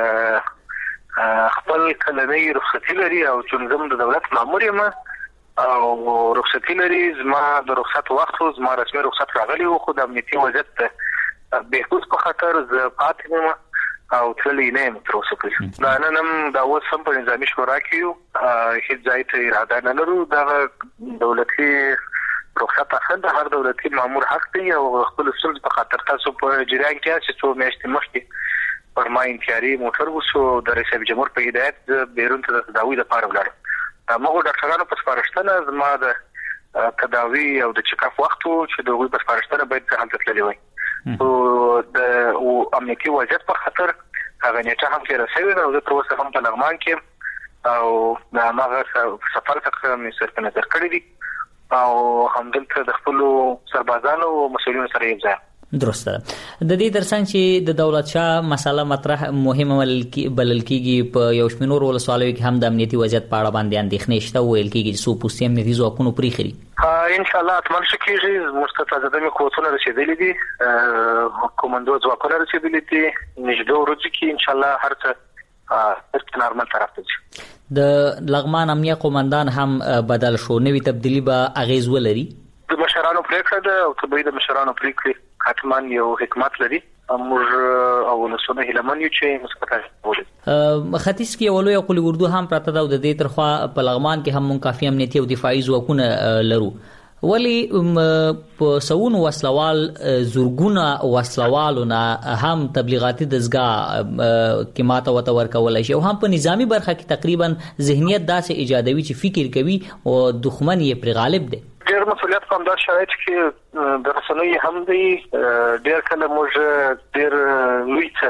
خپل کلنۍ رخصتي لري او چې د دولت مامور یم او رخصتي لري زما د رخصت وخت زما رسمي رخصت راغلی او خو د امنیتي وضعیت بهبود په خاطر ز پاتې یم او تللی نه یم تر اوسه پورې دا نن هم دا اوس هم په نظامي شورا کې هیڅ ځای ته اراده نه لرو دا دولتي رخصت اخد هر دولتي مامور حق دی او خپل سلط په خاطر تاسو په جریان کې چې څو میاشتې مخکې فرما انتیاري موټر وسو د رئیس جمهور په هدایت بیرون ته د تداوی لپاره ولاړ مغو ډاکټرانو په سپارښتنه زما د تداوی او د چیک اپ وخت چې دوی په سپارښتنه باید ځان تللی وي او د امنیتي وضعیت په خاطر هغه نیټه هم کې رسېږي او تر اوسه هم په لغمان کې او د هغه سفر څخه مې سره نظر کړی دی او همدلته د خپل سربازانو او مسؤلینو سره یې ځای درسته د دې درڅنګ چې د دولت شاه مسله مطرح مهمه بلل کېږي په یو شمېر ولسوالیو کې هم د امنیتي وضعیت په اړه باندې اندېښنې شته ویل کېږي چې څو پوستي امنیتي ځواکونو پرېښي ان شاء الله اتمن شي کېږي مستفاده د قوتونو رسیدلې دي کومندو ځواکونه رسیدلې دي نږدې ورځې کې ان شاء الله هر څه نارمل طرف ته ځي د لغمان امنیه قومندان هم بدل شو نوې تبدیلی به اغیز ولري د مشرانو پریکړه ده او طبيعي د مشرانو پریکړه حتما یو حکمت لري موږ او نسونه هلمن یو چې مثبت وړي ختیځ کې ولوي قل اردو هم پراته ده د دې ترخوا په لغمان کې هم کافي امنیتي او دفاعي ځواکونه لرو ولی په سونو وسلوال زورګونه وسلوالونه هم تبلیغاتي دزګه کې ماته وته ورکول شي او هم په نظامی برخه کې تقریبا ذهنیت داسې ایجادوي چې فکر کوي او دښمن یې پر غالب دی ډېر مسؤلیت په همدا شرایط کې د رسنیو هم دی ډېر کله موږ ډېر لوی څه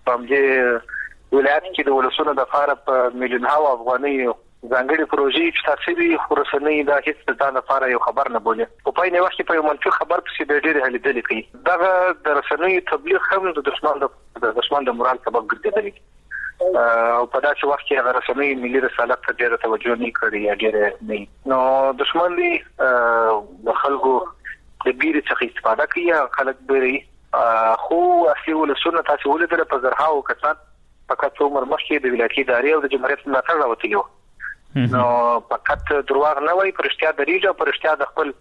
په همدې ولایت کې د ولسونو د لپاره په میلیونونو افغانۍ ځانګړي پروژې چې تاسو یې خورسنۍ د هیڅ د لپاره یو خبر نه بولي په پای وخت کې په منفي خبر پسې د ډېر هلیدل کوي دا د رسنۍ تبلیغ هم د دشمن د مورال سبب ګرځي او په داسې وخت کې هغه رسنۍ ملي رسالت ته ډېره توجه نه کوي یا ډېر نه نو دشمن دی د خلکو د بیرې څخه استفاده کوي خلک بیري خو اصلي ولسونه تاسو ولیدل په زرهاو کسان فقط عمر مخکې د ولایتي ادارې او د جمهوریت ملاتړ راوتلی نو فقط دروغ نه وایي پرشتیا دریږي او پرشتیا د خپل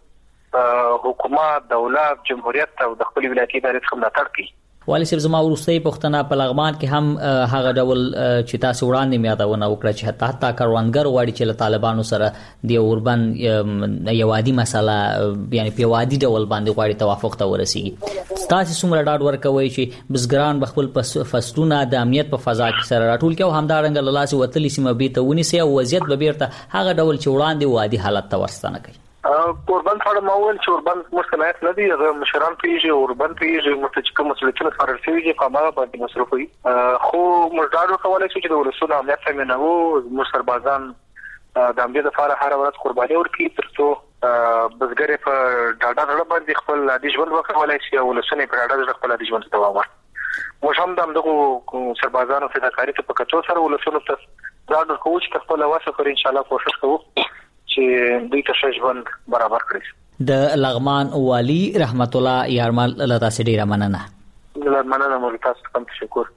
حکومت دولت جمهوریت او د خپل ولایتي ادارې څخه ملاتړ کوي والي صاحب زما ورستۍ پښتنه په لغمان کې هم هغه ډول چې تاسو وړاندې میادونه وکړه چې حتی کاروانګر واړي چې له طالبانو سره د اوربن یو عادي مسله یعنی په وادي ډول باندې غواړي توافق ته ورسیږي تاسو څومره ډاډ ورکوي چې بزګران بخپل فصلونه د امنیت په فضا کې سره راټول کې او همدارنګه له لاسه وتلی سیمه به ته ونیسي او وضعیت به بیرته هغه ډول چې وړاندې وادي حالت ته ورستانه کوي اوربن څخه ماول چې اوربن مشکلات نه دي هغه مشران پیږي اوربن پیږي متچکه مسؤلیتونه فرض شوی په هغه باندې مصرفوي خو مزدارو کولای شي چې د ولسونو امنیت تامین او مسربازان د امنیت لپاره هر ورځ قرباني ورکړي ترڅو بزګر په ډاډه ډول باندې خپل عادي ژوند وکولای شي او ولسونه په ډاډه ډول خپل عادي ژوند ته دوام ورکړي موږ هم دغه سربازانو فداکاری ته په کچو سره ولسونو ته ځان کوو چې خپل واسه پر ان شاء الله کوشش کوو چې دوی ته ژوند برابر کړي د لغمان والی رحمت الله یارمل الله تاسو ډیره مننه مو تاسو ته تشکر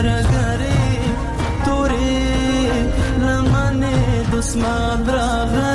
زرګری تورې لمنه دسمان راغی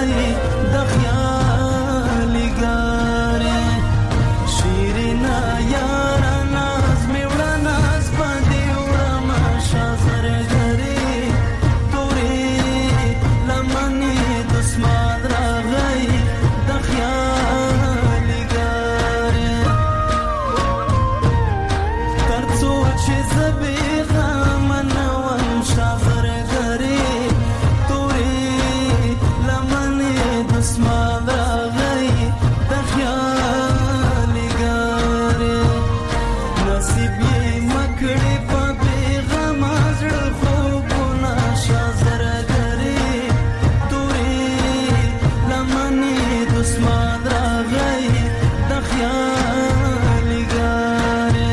دسمان راغی د خیال ګاره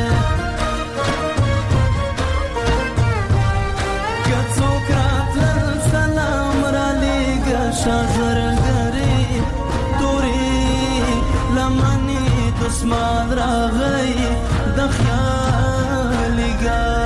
کڅوک راتل سلام را لګا شاغر ګره توري لمنی دسمان راغی د خیال ګاره